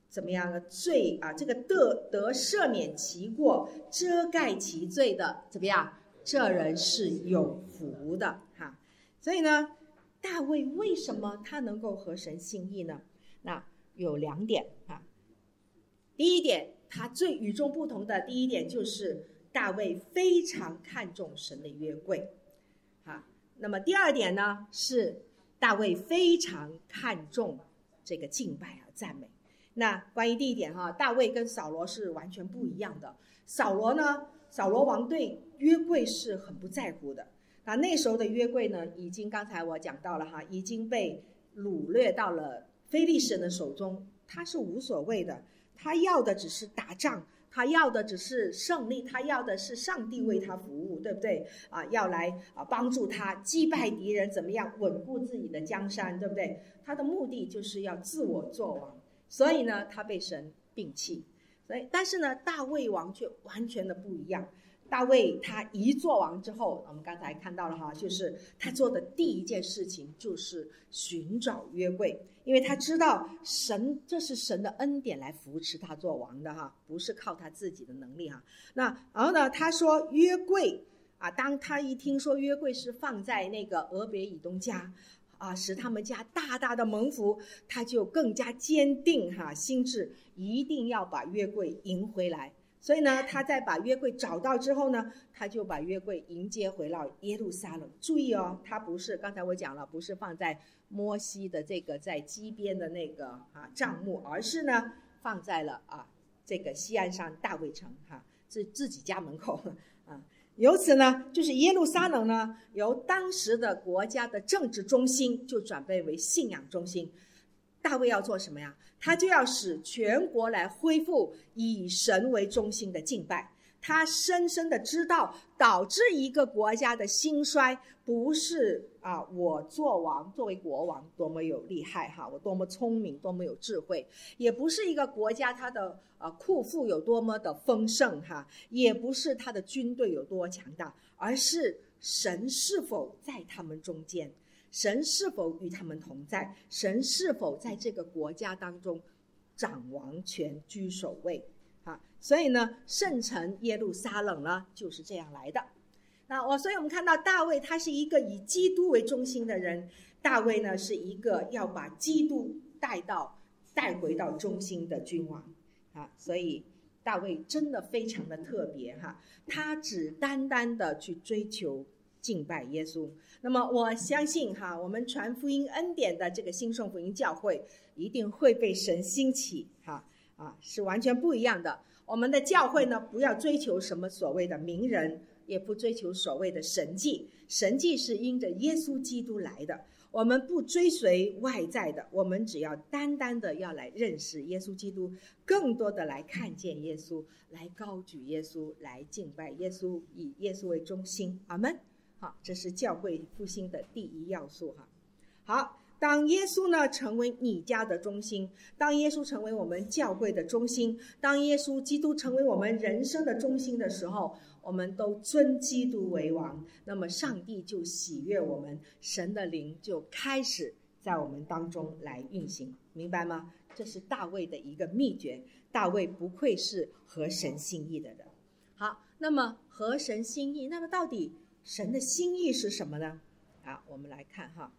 怎么样的罪啊？这个得得赦免其过、遮盖其罪的，怎么样？这人是有福的哈。所以呢，大卫为什么他能够合神心意呢？那有两点啊。第一点，他最与众不同的第一点就是大卫非常看重神的约柜啊。那么第二点呢，是大卫非常看重这个敬拜和赞美。那关于第一点哈，大卫跟扫罗是完全不一样的。扫罗呢，扫罗王对约柜是很不在乎的。那那时候的约柜呢，已经刚才我讲到了哈，已经被掳掠到了非利士人的手中，他是无所谓的，他要的只是打仗，他要的只是胜利，他要的是上帝为他服务，对不对啊？要来啊帮助他击败敌人，怎么样稳固自己的江山，对不对？他的目的就是要自我作王，所以呢，他被神摒弃。所以，但是呢，大卫王却完全的不一样。大卫他一做王之后，我们刚才看到了哈，就是他做的第一件事情就是寻找约柜，因为他知道神这是神的恩典来扶持他做王的哈，不是靠他自己的能力哈。那然后呢，他说约柜啊，当他一听说约柜是放在那个俄别以东家啊，使他们家大大的蒙福，他就更加坚定哈心志，一定要把约柜迎回来。所以呢，他在把约柜找到之后呢，他就把约柜迎接回到耶路撒冷。注意哦，他不是刚才我讲了，不是放在摩西的这个在基边的那个啊帐幕，而是呢放在了啊这个西岸上大卫城哈，是自己家门口啊。由此呢，就是耶路撒冷呢，由当时的国家的政治中心就转变为信仰中心。大卫要做什么呀？他就要使全国来恢复以神为中心的敬拜。他深深的知道，导致一个国家的兴衰，不是啊我做王作为国王多么有厉害哈，我多么聪明，多么有智慧，也不是一个国家它的呃库富有多么的丰盛哈，也不是他的军队有多强大，而是神是否在他们中间。神是否与他们同在？神是否在这个国家当中掌王权居首位啊？所以呢，圣城耶路撒冷呢就是这样来的。那我所以我们看到大卫他是一个以基督为中心的人，大卫呢是一个要把基督带到带回到中心的君王啊，所以大卫真的非常的特别哈，他只单单的去追求敬拜耶稣。那么我相信哈，我们传福音恩典的这个兴盛福音教会一定会被神兴起哈啊，是完全不一样的。我们的教会呢，不要追求什么所谓的名人，也不追求所谓的神迹，神迹是因着耶稣基督来的。我们不追随外在的，我们只要单单的要来认识耶稣基督，更多的来看见耶稣，来高举耶稣，来敬拜耶稣，以耶稣为中心。阿们。好，这是教会复兴的第一要素哈。好，当耶稣呢成为你家的中心，当耶稣成为我们教会的中心，当耶稣基督成为我们人生的中心的时候，我们都尊基督为王，那么上帝就喜悦我们，神的灵就开始在我们当中来运行，明白吗？这是大卫的一个秘诀，大卫不愧是合神心意的人。好，那么合神心意，那么到底神的心意是什么呢？啊，我们来看哈。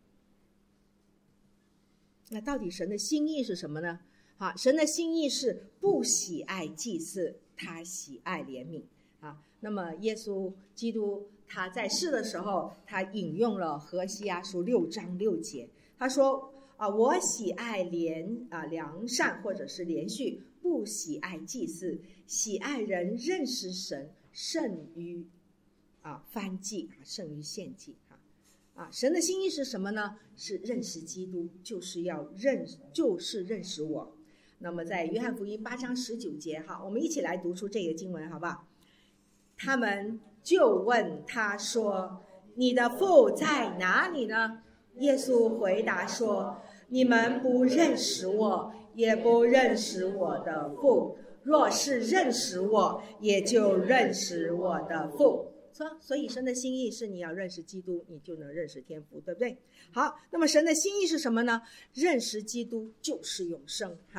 那到底神的心意是什么呢？啊，神的心意是不喜爱祭祀，他喜爱怜悯啊。那么耶稣基督他在世的时候，他引用了何西阿书六章六节，他说啊，我喜爱怜啊良善或者是连续，不喜爱祭祀，喜爱人认识神胜于啊，燔祭啊，胜于献祭啊！啊，神的心意是什么呢？是认识基督，就是要认，就是认识我。那么在约翰福音八章十九节哈，我们一起来读出这个经文，好不好？他们就问他说：“你的父在哪里呢？”耶稣回答说：“你们不认识我，也不认识我的父。若是认识我，也就认识我的父。”所以神的心意是你要认识基督，你就能认识天父，对不对？好，那么神的心意是什么呢？认识基督就是永生哈。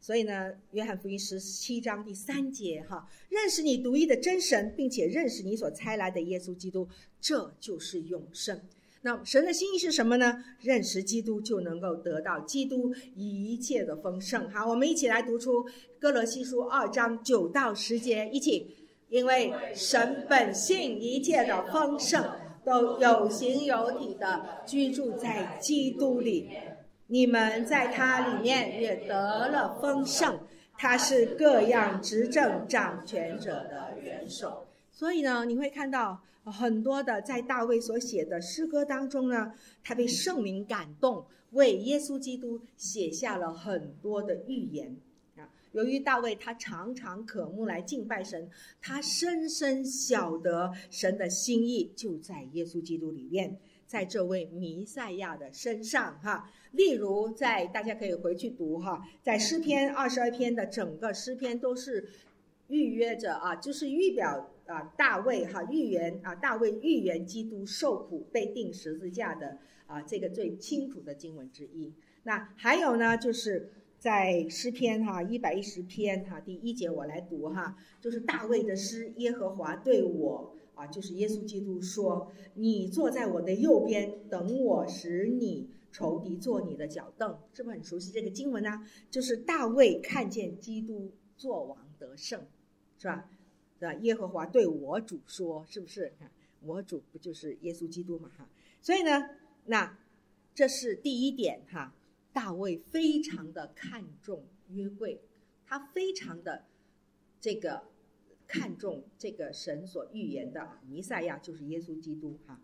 所以呢，约翰福音十七章第三节哈，认识你独一的真神，并且认识你所差来的耶稣基督，这就是永生。那神的心意是什么呢？认识基督就能够得到基督一切的丰盛。好，我们一起来读出哥罗西书二章九到十节，一起。因为神本性一切的丰盛都有形有体的居住在基督里，你们在他里面也得了丰盛，他是各样执政掌权者的元首。所以呢，你会看到很多的在大卫所写的诗歌当中呢，他被圣灵感动，为耶稣基督写下了很多的预言。由于大卫他常常渴慕来敬拜神，他深深晓得神的心意就在耶稣基督里面，在这位弥赛亚的身上哈。例如在大家可以回去读哈，在诗篇二十二篇的整个诗篇都是预约着啊，就是预表啊大卫哈预言啊大卫预言基督受苦被钉十字架的啊这个最清楚的经文之一。那还有呢，就是在诗篇哈一百一十篇哈第一节我来读哈，就是大卫的诗，耶和华对我啊，就是耶稣基督说，你坐在我的右边，等我使你仇敌做你的脚凳。是不是很熟悉这个经文呢？就是大卫看见基督作王得胜，是吧？对吧？耶和华对我主说，是不是？我主不就是耶稣基督嘛哈？所以呢，那这是第一点哈。大卫非常的看重约柜，他非常的这个看重这个神所预言的弥赛亚，就是耶稣基督哈。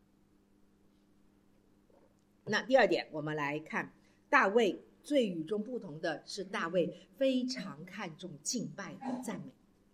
那第二点，我们来看大卫最与众不同的是，大卫非常看重敬拜和赞美。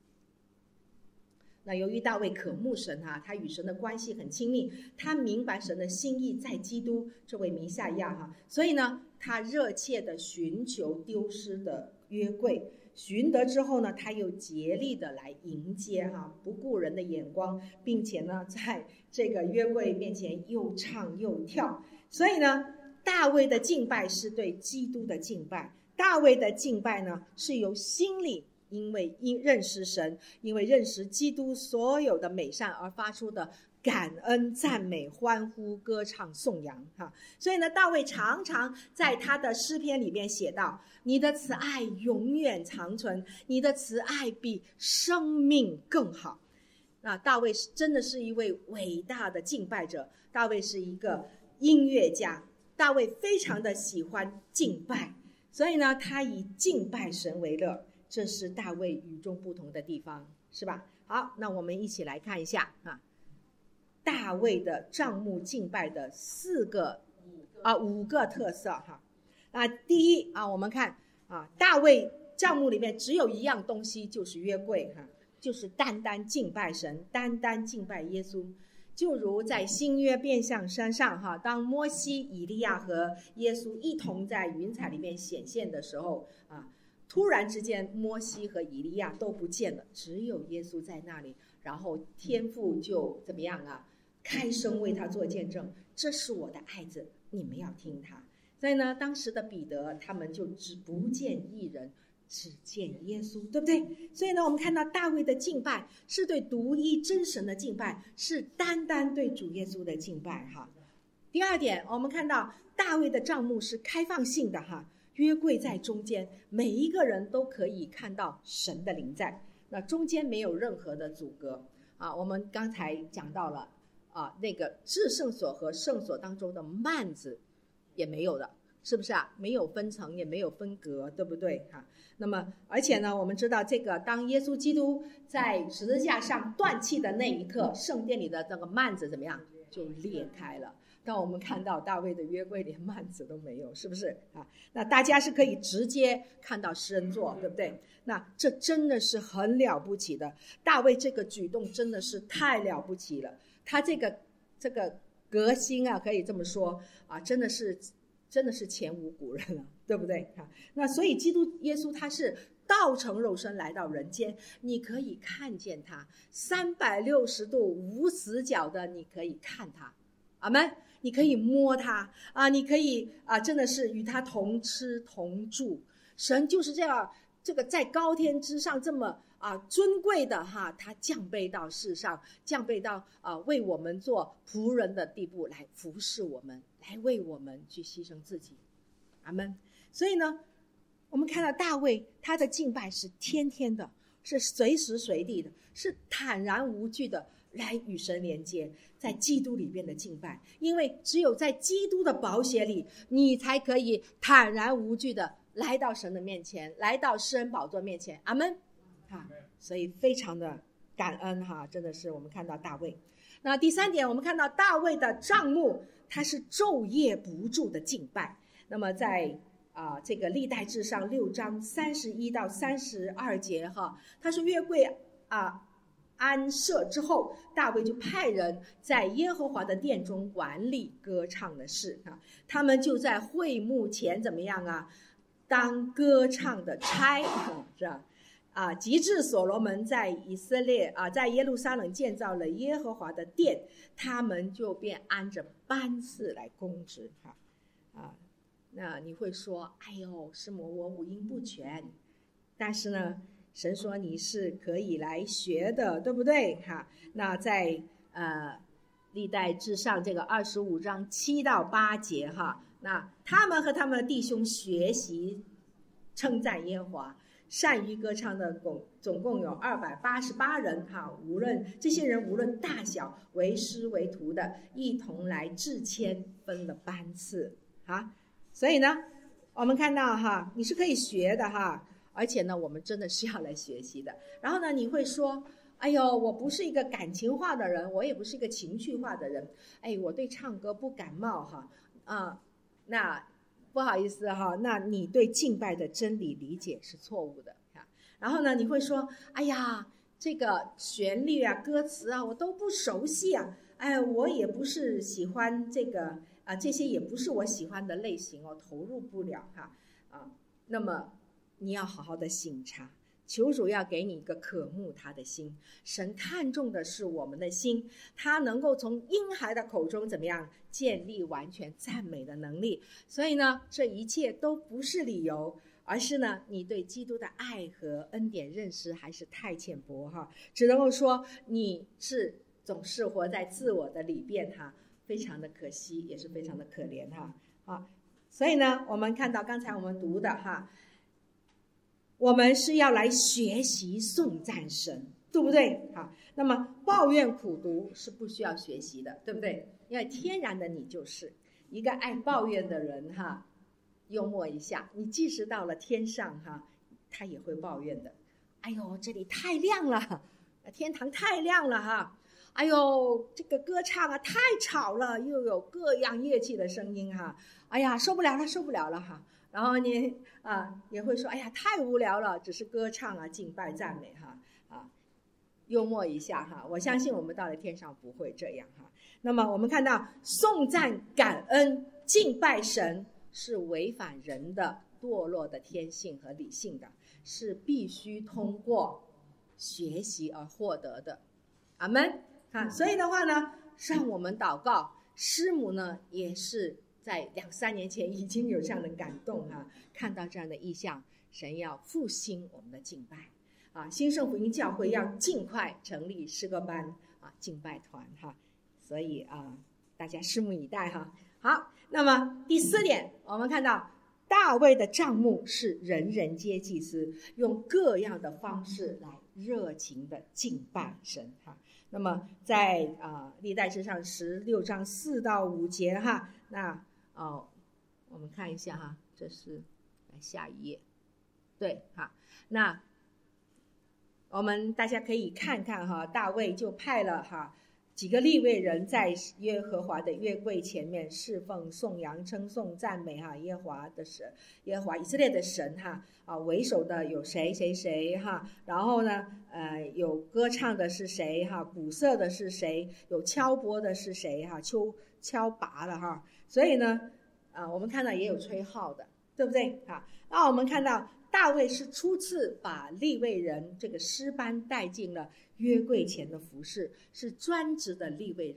那由于大卫渴慕神哈，他与神的关系很亲密，他明白神的心意在基督这位弥赛亚哈，所以呢，他热切的寻求丢失的约柜，寻得之后呢，他又竭力的来迎接哈，不顾人的眼光，并且呢，在这个约柜面前又唱又跳。所以呢，大卫的敬拜是对基督的敬拜，大卫的敬拜呢是由心里。因为因认识神，因为认识基督所有的美善而发出的感恩、赞美、欢呼、歌唱、颂扬哈。所以呢，大卫常常在他的诗篇里面写道：你的慈爱永远长存，你的慈爱比生命更好。那大卫真的是一位伟大的敬拜者，大卫是一个音乐家，大卫非常的喜欢敬拜，所以呢，他以敬拜神为乐。这是大卫与众不同的地方，是吧？好，那我们一起来看一下啊，大卫的帐幕敬拜的四个啊五个特色哈。那第一啊，我们看啊，大卫帐幕里面只有一样东西，就是约柜哈，就是单单敬拜神，单单敬拜耶稣。就如在新约变像山上哈，当摩西、以利亚和耶稣一同在云彩里面显现的时候啊。突然之间，摩西和以利亚都不见了，只有耶稣在那里。然后天父就怎么样啊？开声为他做见证，这是我的爱子，你们要听他。所以呢，当时的彼得他们就只不见一人，只见耶稣，对不对？所以呢，我们看到大卫的敬拜是对独一真神的敬拜，是单单对主耶稣的敬拜哈。第二点，我们看到大卫的帐幕是开放性的哈。约柜在中间，每一个人都可以看到神的灵在，那中间没有任何的阻隔啊。我们刚才讲到了啊，那个至圣所和圣所当中的幔子也没有的，是不是啊？没有分层，也没有分隔，对不对哈？那么而且呢，我们知道这个当耶稣基督在十字架上断气的那一刻，圣殿里的那个幔子怎么样？就裂开了。当我们看到大卫的约柜连幔子都没有，是不是啊？那大家是可以直接看到施恩座，对不对？那这真的是很了不起的，大卫这个举动真的是太了不起了。他这个这个革新啊，可以这么说啊，真的是真的是前无古人了，对不对啊？那所以基督耶稣他是道成肉身来到人间，你可以看见他三百六十度无死角的，你可以看他，阿们。你可以摸他啊，你可以啊，真的是与他同吃同住， 神就是这样，这个在高天之上这么啊尊贵的哈，他降卑到世上，降卑到啊为我们做仆人的地步，来服侍我们，来为我们去牺牲自己。阿们。所以呢，我们看到大卫他的敬拜是天天的，是随时随地的，是坦然无惧的来与神连接，在基督里边的敬拜。因为只有在基督的宝血里，你才可以坦然无惧的来到神的面前，来到施恩宝座面前。阿们。哈，所以非常的感恩哈，真的是我们看到大卫。那第三点，我们看到大卫的帐幕，他是昼夜不住的敬拜。那么在啊、呃、这个历代志上六章三十一到三十二节哈，他说约柜啊、呃、安设之后，大卫就派人在耶和华的殿中管理歌唱的事啊，他们就在会幕前怎么样啊，当歌唱的差，是吧？啊，及至所罗门在以色列啊，在耶路撒冷建造了耶和华的殿，他们就便按着班次来供职哈啊。那你会说，哎呦，师母，我五音不全，但是呢，神说你是可以来学的，对不对？哈，那在呃历代志上这个二十五章七到八节哈，那他们和他们的弟兄学习称赞耶和华。善于歌唱的总总共有二百八十八人哈，无论这些人无论大小，为师为徒的，一同来制签，分了班次啊。所以呢，我们看到哈，你是可以学的哈，而且呢，我们真的是要来学习的。然后呢，你会说，哎呦，我不是一个感情化的人，我也不是一个情绪化的人，哎，我对唱歌不感冒哈啊，那。不好意思哈，那你对敬拜的真理理解是错误的。然后呢，你会说，哎呀，这个旋律啊、歌词啊，我都不熟悉啊，哎，我也不是喜欢这个啊，这些也不是我喜欢的类型哦，投入不了哈啊。那么你要好好的省察，求主要给你一个渴慕他的心。神看重的是我们的心，他能够从婴孩的口中怎么样建立完全赞美的能力。所以呢，这一切都不是理由，而是呢，你对基督的爱和恩典认识还是太浅薄哈，只能够说你是总是活在自我的里边哈，非常的可惜，也是非常的可怜哈啊。所以呢，我们看到刚才我们读的哈，我们是要来学习颂赞神，对不对？好，那么抱怨苦读是不需要学习的，对不对？因为天然的你就是一个爱抱怨的人哈。幽默一下，你即使到了天上哈，他也会抱怨的。哎呦，这里太亮了，天堂太亮了哈。哎呦，这个歌唱啊太吵了，又有各样乐器的声音哈。哎呀，受不了了，受不了了哈。然后你啊也会说，哎呀，太无聊了，只是歌唱啊，敬拜赞美哈啊，幽默一下哈。我相信我们到了天上不会这样哈。那么我们看到颂赞、感恩、敬拜神是违反人的堕落的天性和理性的，是必须通过学习而获得的。阿们啊！所以的话呢，让我们祷告。师母呢，也是在两三年前已经有这样的感动啊，看到这样的意象，神要复兴我们的敬拜啊！兴盛福音教会要尽快成立诗歌班啊，敬拜团哈。所以啊，大家拭目以待哈。好，那么第四点，我们看到大卫的帐幕是人人皆祭司，用各样的方式来热情的敬拜神哈。那么在啊历代志上十六章四到五节哈，那哦我们看一下哈，这是来下一页，对哈，那我们大家可以看看哈，大卫就派了哈几个利未人在耶和华的约柜前面侍奉、颂扬、称颂、赞美哈耶和华的神，耶和华以色列的神哈啊，为首的有谁谁谁哈，然后呢呃有歌唱的是谁哈，鼓瑟的是谁，有敲钹的是谁哈，敲敲拔的哈，所以呢啊我们看到也有吹号的，对不对啊？那我们看到大卫是初次把利未人这个诗班带进了约柜前的服事，是专职的利未人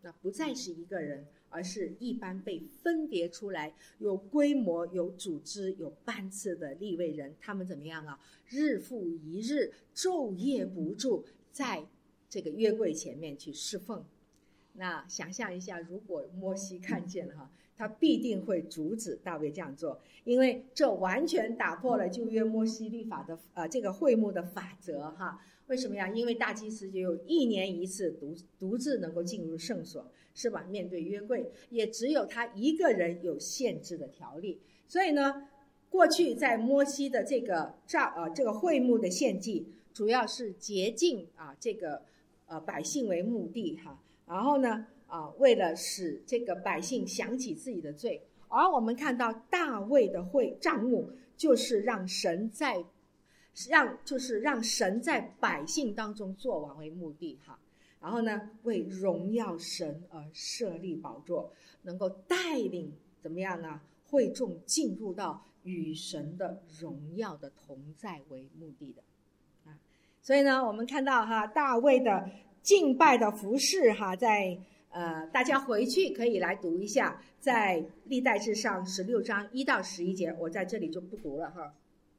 那不再是一个人，而是一般被分别出来，有规模、有组织、有班次的利未人，他们怎么样啊？日复一日，昼夜不住，在这个约柜前面去侍奉。那想象一下，如果摩西看见了哈，他必定会阻止大卫这样做，因为这完全打破了旧约摩西律法的呃这个会幕的法则哈。为什么呀？因为大祭司只有一年一次独独自能够进入圣所，是吧？面对约柜，也只有他一个人有限制的条例。所以呢，过去在摩西的这个照呃这个会幕的献祭，主要是洁净啊这个呃百姓为目的哈。然后呢，啊，为了使这个百姓想起自己的罪，而我们看到大卫的会帐幕，就是让神在，让就是让神在百姓当中作王为目的哈。然后呢，为荣耀神而设立宝座，能够带领怎么样啊？会众进入到与神的荣耀的同在为目的的啊。所以呢，我们看到哈，大卫的敬拜的服饰哈，在呃，大家回去可以来读一下，在历代志上十六章一到十一节，我在这里就不读了哈。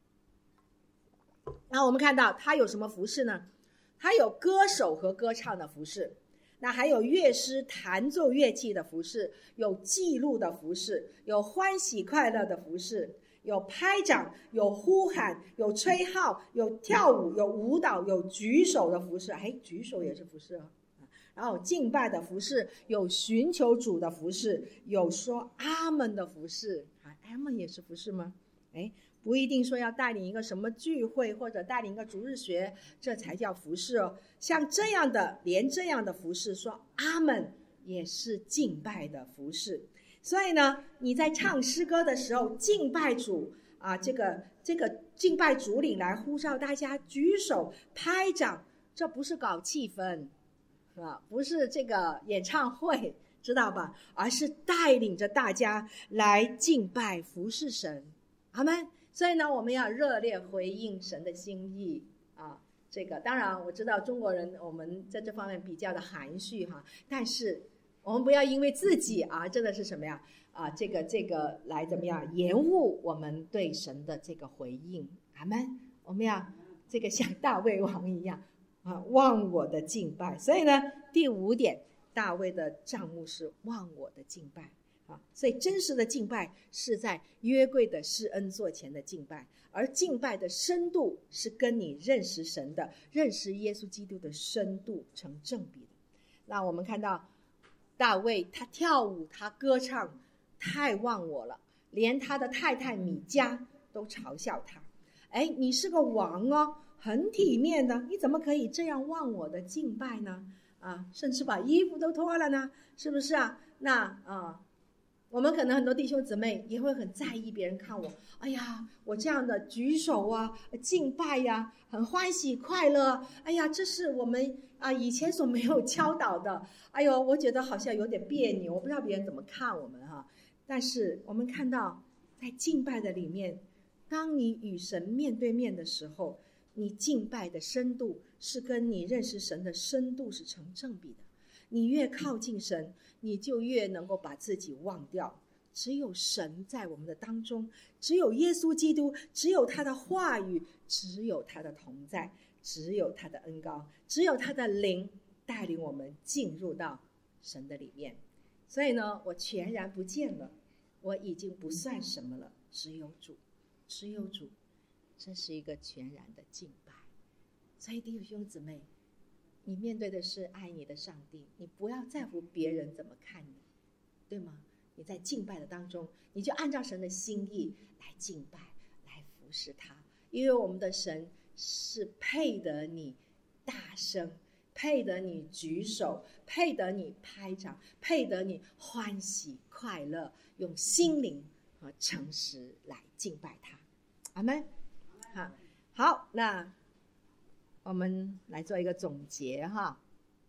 然后我们看到他有什么服饰呢？他有歌手和歌唱的服饰，那还有乐师弹奏乐器的服饰，有记录的服饰，有欢喜快乐的服饰，有拍掌，有呼喊，有吹号，有跳舞，有舞蹈，有举手的服饰。哎，举手也是服饰哦。然后敬拜的服饰，有寻求主的服饰，有说阿们的服饰。啊，阿们也是服饰吗？哎，不一定说要带领一个什么聚会或者带领一个主日学，这才叫服饰哦。像这样的，连这样的服饰说阿们也是敬拜的服饰。所以呢，你在唱诗歌的时候，敬拜主啊，这个这个敬拜主领来呼召大家举手拍掌，这不是搞气氛，啊，不是这个演唱会，知道吧？而是带领着大家来敬拜服侍神，阿们。所以呢，我们要热烈回应神的心意啊。这个当然我知道中国人我们在这方面比较的含蓄哈，但是我们不要因为自己啊，真的是什么呀啊，这个这个来怎么样延误我们对神的这个回应，阿们。我们要这个像大卫王一样啊，忘我的敬拜。所以呢，第五点，大卫的帐幕是忘我的敬拜啊。所以真实的敬拜是在约柜的施恩座前的敬拜，而敬拜的深度是跟你认识神的、认识耶稣基督的深度成正比的。那我们看到大卫他跳舞，他歌唱，太忘我了，连他的太太米迦都嘲笑他。哎，你是个王哦，很体面的，你怎么可以这样忘我的敬拜呢？啊，甚至把衣服都脱了呢，是不是啊？那啊，我们可能很多弟兄姊妹也会很在意别人看我，哎呀，我这样的举手啊、敬拜呀、啊，很欢喜快乐，哎呀，这是我们啊以前所没有教导的，哎呦，我觉得好像有点别扭，我不知道别人怎么看我们哈、啊。但是我们看到在敬拜的里面，当你与神面对面的时候，你敬拜的深度是跟你认识神的深度是成正比的。你越靠近神，你就越能够把自己忘掉。只有神在我们的当中，只有耶稣基督，只有他的话语，只有他的同在，只有他的恩膏，只有他的灵带领我们进入到神的里面。所以呢，我全然不见了，我已经不算什么了，只有主，只有主，这是一个全然的敬拜。所以弟兄姊妹，你面对的是爱你的上帝，你不要在乎别人怎么看你，对吗？你在敬拜的当中，你就按照神的心意来敬拜，来服侍他，因为我们的神是配得你大声，配得你举手，配得你拍掌，配得你欢喜快乐，用心灵和诚实来敬拜他。阿们。好，好，那我们来做一个总结哈。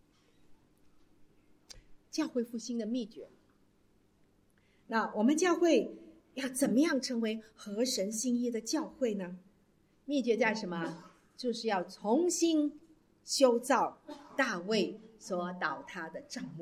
教会复兴的秘诀，那我们教会要怎么样成为合神心意的教会呢？秘诀在什么？就是要重新修造大卫所倒塌的帐幕，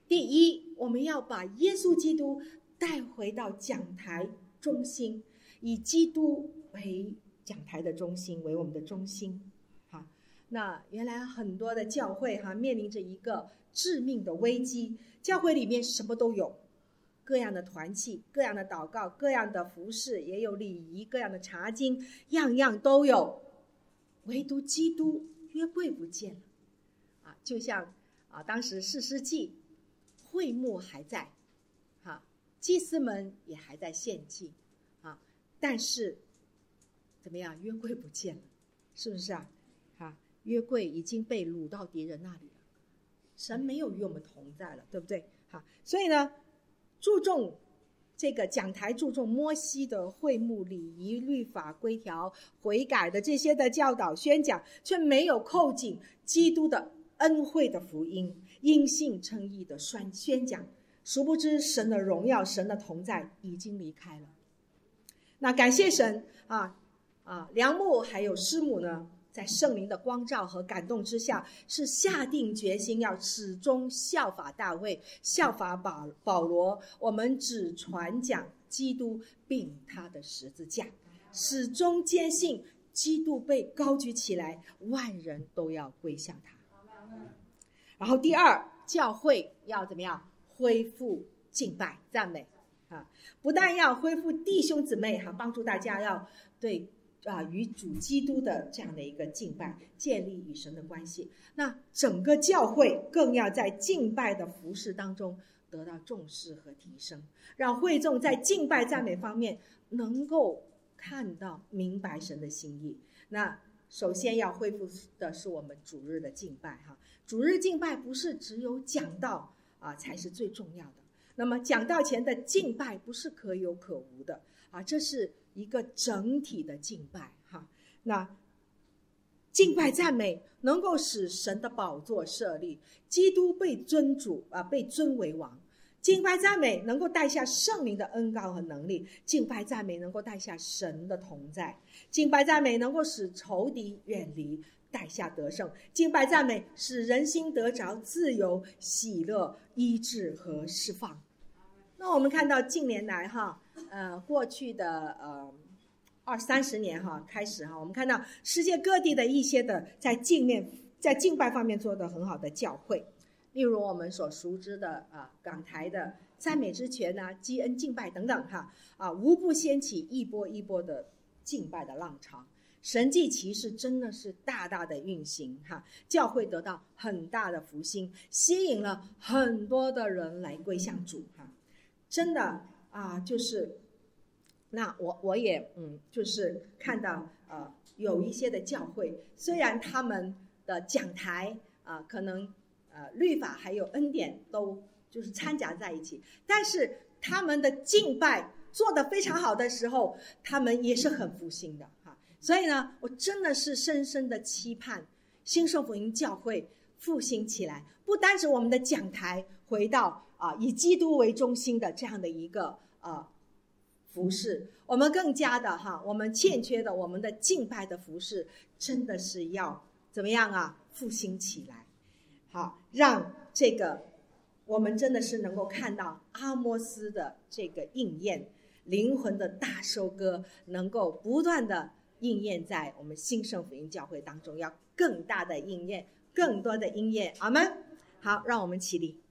第一，我们要把耶稣基督带回到讲台中心，以基督为讲台的中心，为我们的中心。好，那原来很多的教会哈面临着一个致命的危机，教会里面什么都有，各样的团契，各样的祷告，各样的服事，也有礼仪，各样的查经，样样都有，唯独基督约柜不见了啊！就像啊，当时士师记会幕还在，啊，祭司们也还在献祭啊，但是怎么样？约柜不见了，是不是啊？啊，约柜已经被掳到敌人那里了，神没有与我们同在了，对不对？好，所以呢，注重这个讲台，注重摩西的会幕礼仪、律法规条、悔改的这些的教导宣讲，却没有扣紧基督的恩惠的福音，因信称义的宣宣讲。殊不知神的荣耀、神的同在已经离开了。那感谢神啊啊，梁牧还有师母呢，在圣灵的光照和感动之下，是下定决心要始终效法大卫，效法保保罗。我们只传讲基督并他的十字架，始终坚信基督被高举起来，万人都要归向他。然后第二，教会要怎么样？恢复敬拜赞美啊！不但要恢复弟兄姊妹哈，帮助大家要对啊与主基督的这样的一个敬拜，建立与神的关系。那整个教会更要在敬拜的服事当中得到重视和提升，让会众在敬拜赞美方面能够看到明白神的心意。那首先要恢复的是我们主日的敬拜哈，主日敬拜不是只有讲道啊才是最重要的。那么讲道前的敬拜不是可有可无的啊，这是一个整体的敬拜哈。那敬拜赞美能够使神的宝座设立，基督被尊主啊，被尊为王。敬拜赞美能够带下圣灵的恩膏和能力，敬拜赞美能够带下神的同在，敬拜赞美能够使仇敌远离，带下得胜，敬拜赞美使人心得着自由、喜乐、医治和释放。那我们看到近年来哈，呃，过去的呃二三十年哈开始哈，我们看到世界各地的一些的在敬面在敬拜方面做得很好的教会，例如我们所熟知的啊、呃、港台的赞美之泉啊、基恩敬拜等等哈啊，无不掀起一波一波的敬拜的浪潮。神迹奇事真的是大大的运行哈，教会得到很大的福星，吸引了很多的人来归向主哈。真的啊，就是那我我也嗯，就是看到呃有一些的教会，虽然他们的讲台啊、呃、可能呃律法还有恩典都就是掺杂在一起，但是他们的敬拜做得非常好的时候，他们也是很复兴的哈。所以呢，我真的是深深的期盼新圣福音教会复兴起来，不单是我们的讲台回到啊以基督为中心的这样的一个呃服事，我们更加的哈，我们欠缺的我们的敬拜的服事，真的是要怎么样啊复兴起来，好，让这个我们真的是能够看到阿摩斯的这个应验，灵魂的大收割能够不断的应验在我们新圣福音教会当中，要更大的应验，更多的应验，阿们。好，让我们起立。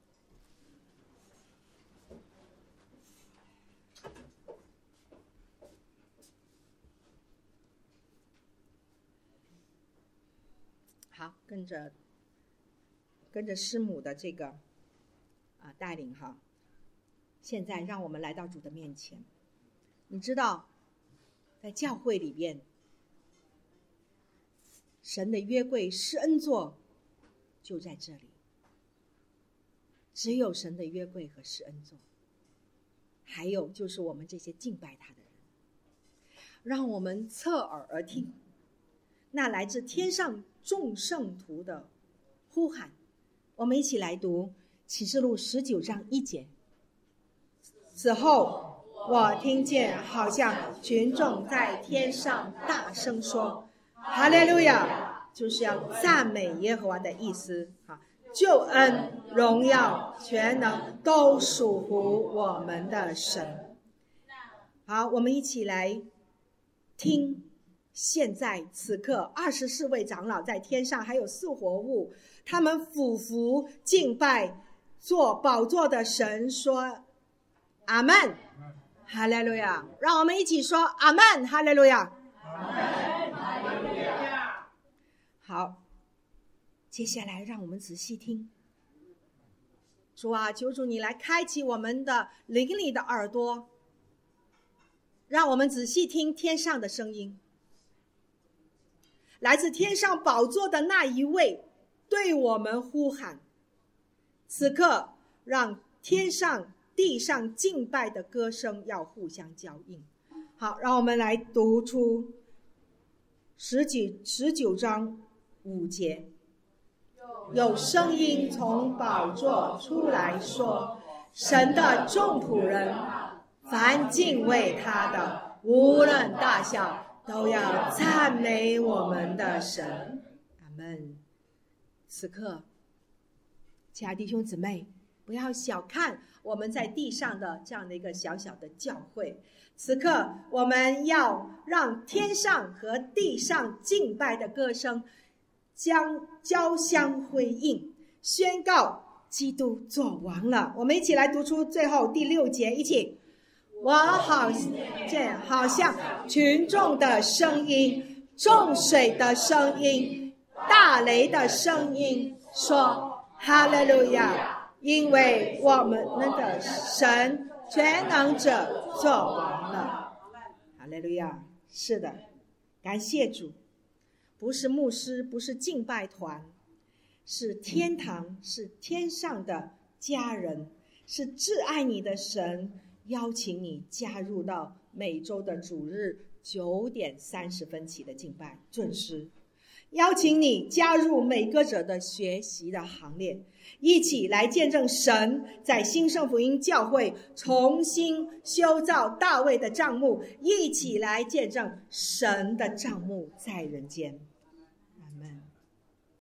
好，跟着跟着师母的这个啊带领哈，现在让我们来到主的面前。你知道在教会里边，神的约柜施恩座就在这里，只有神的约柜和施恩座，还有就是我们这些敬拜他的人。让我们侧耳而听那来自天上众圣徒的呼喊。我们一起来读启示录十九章一节。此后我听见好像群众在天上大声说哈利路亚，就是要赞美耶和华的意思啊。 救恩、荣耀、全能都属乎我们的神。好，我们一起来听。现在此刻二十四位长老在天上，还有四活物，他们俯伏敬拜做宝座的神，说阿们，哈利路亚。让我们一起说阿们，哈利路亚。好，接下来让我们仔细听。主啊，求主你来开启我们的灵里的耳朵，让我们仔细听天上的声音。来自天上宝座的那一位对我们呼喊，此刻让天上地上敬拜的歌声要互相交映。好，让我们来读出十九十九章五节。有声音从宝座出来说，神的众仆人，凡敬畏他的，无论大小，都要赞美我们的神。阿们。此刻亲爱的弟兄姊妹，不要小看我们在地上的这样的一个小小的教会。此刻我们要让天上和地上敬拜的歌声将交相辉映，宣告基督作王了。我们一起来读出最后第六节，一起。我好见好像群众的声音，众水的声音，大雷的声音，说哈利路亚，因为我们的神全能者作王了。哈利路亚。是的，感谢主，不是牧师，不是敬拜团，是天堂，是天上的家人，是挚爱你的神邀请你加入到每周的主日九点三十分起的敬拜，准时邀请你加入每个者的学习的行列，一起来见证神在新圣福音教会重新修造大卫的帐幕，一起来见证神的帐幕在人间。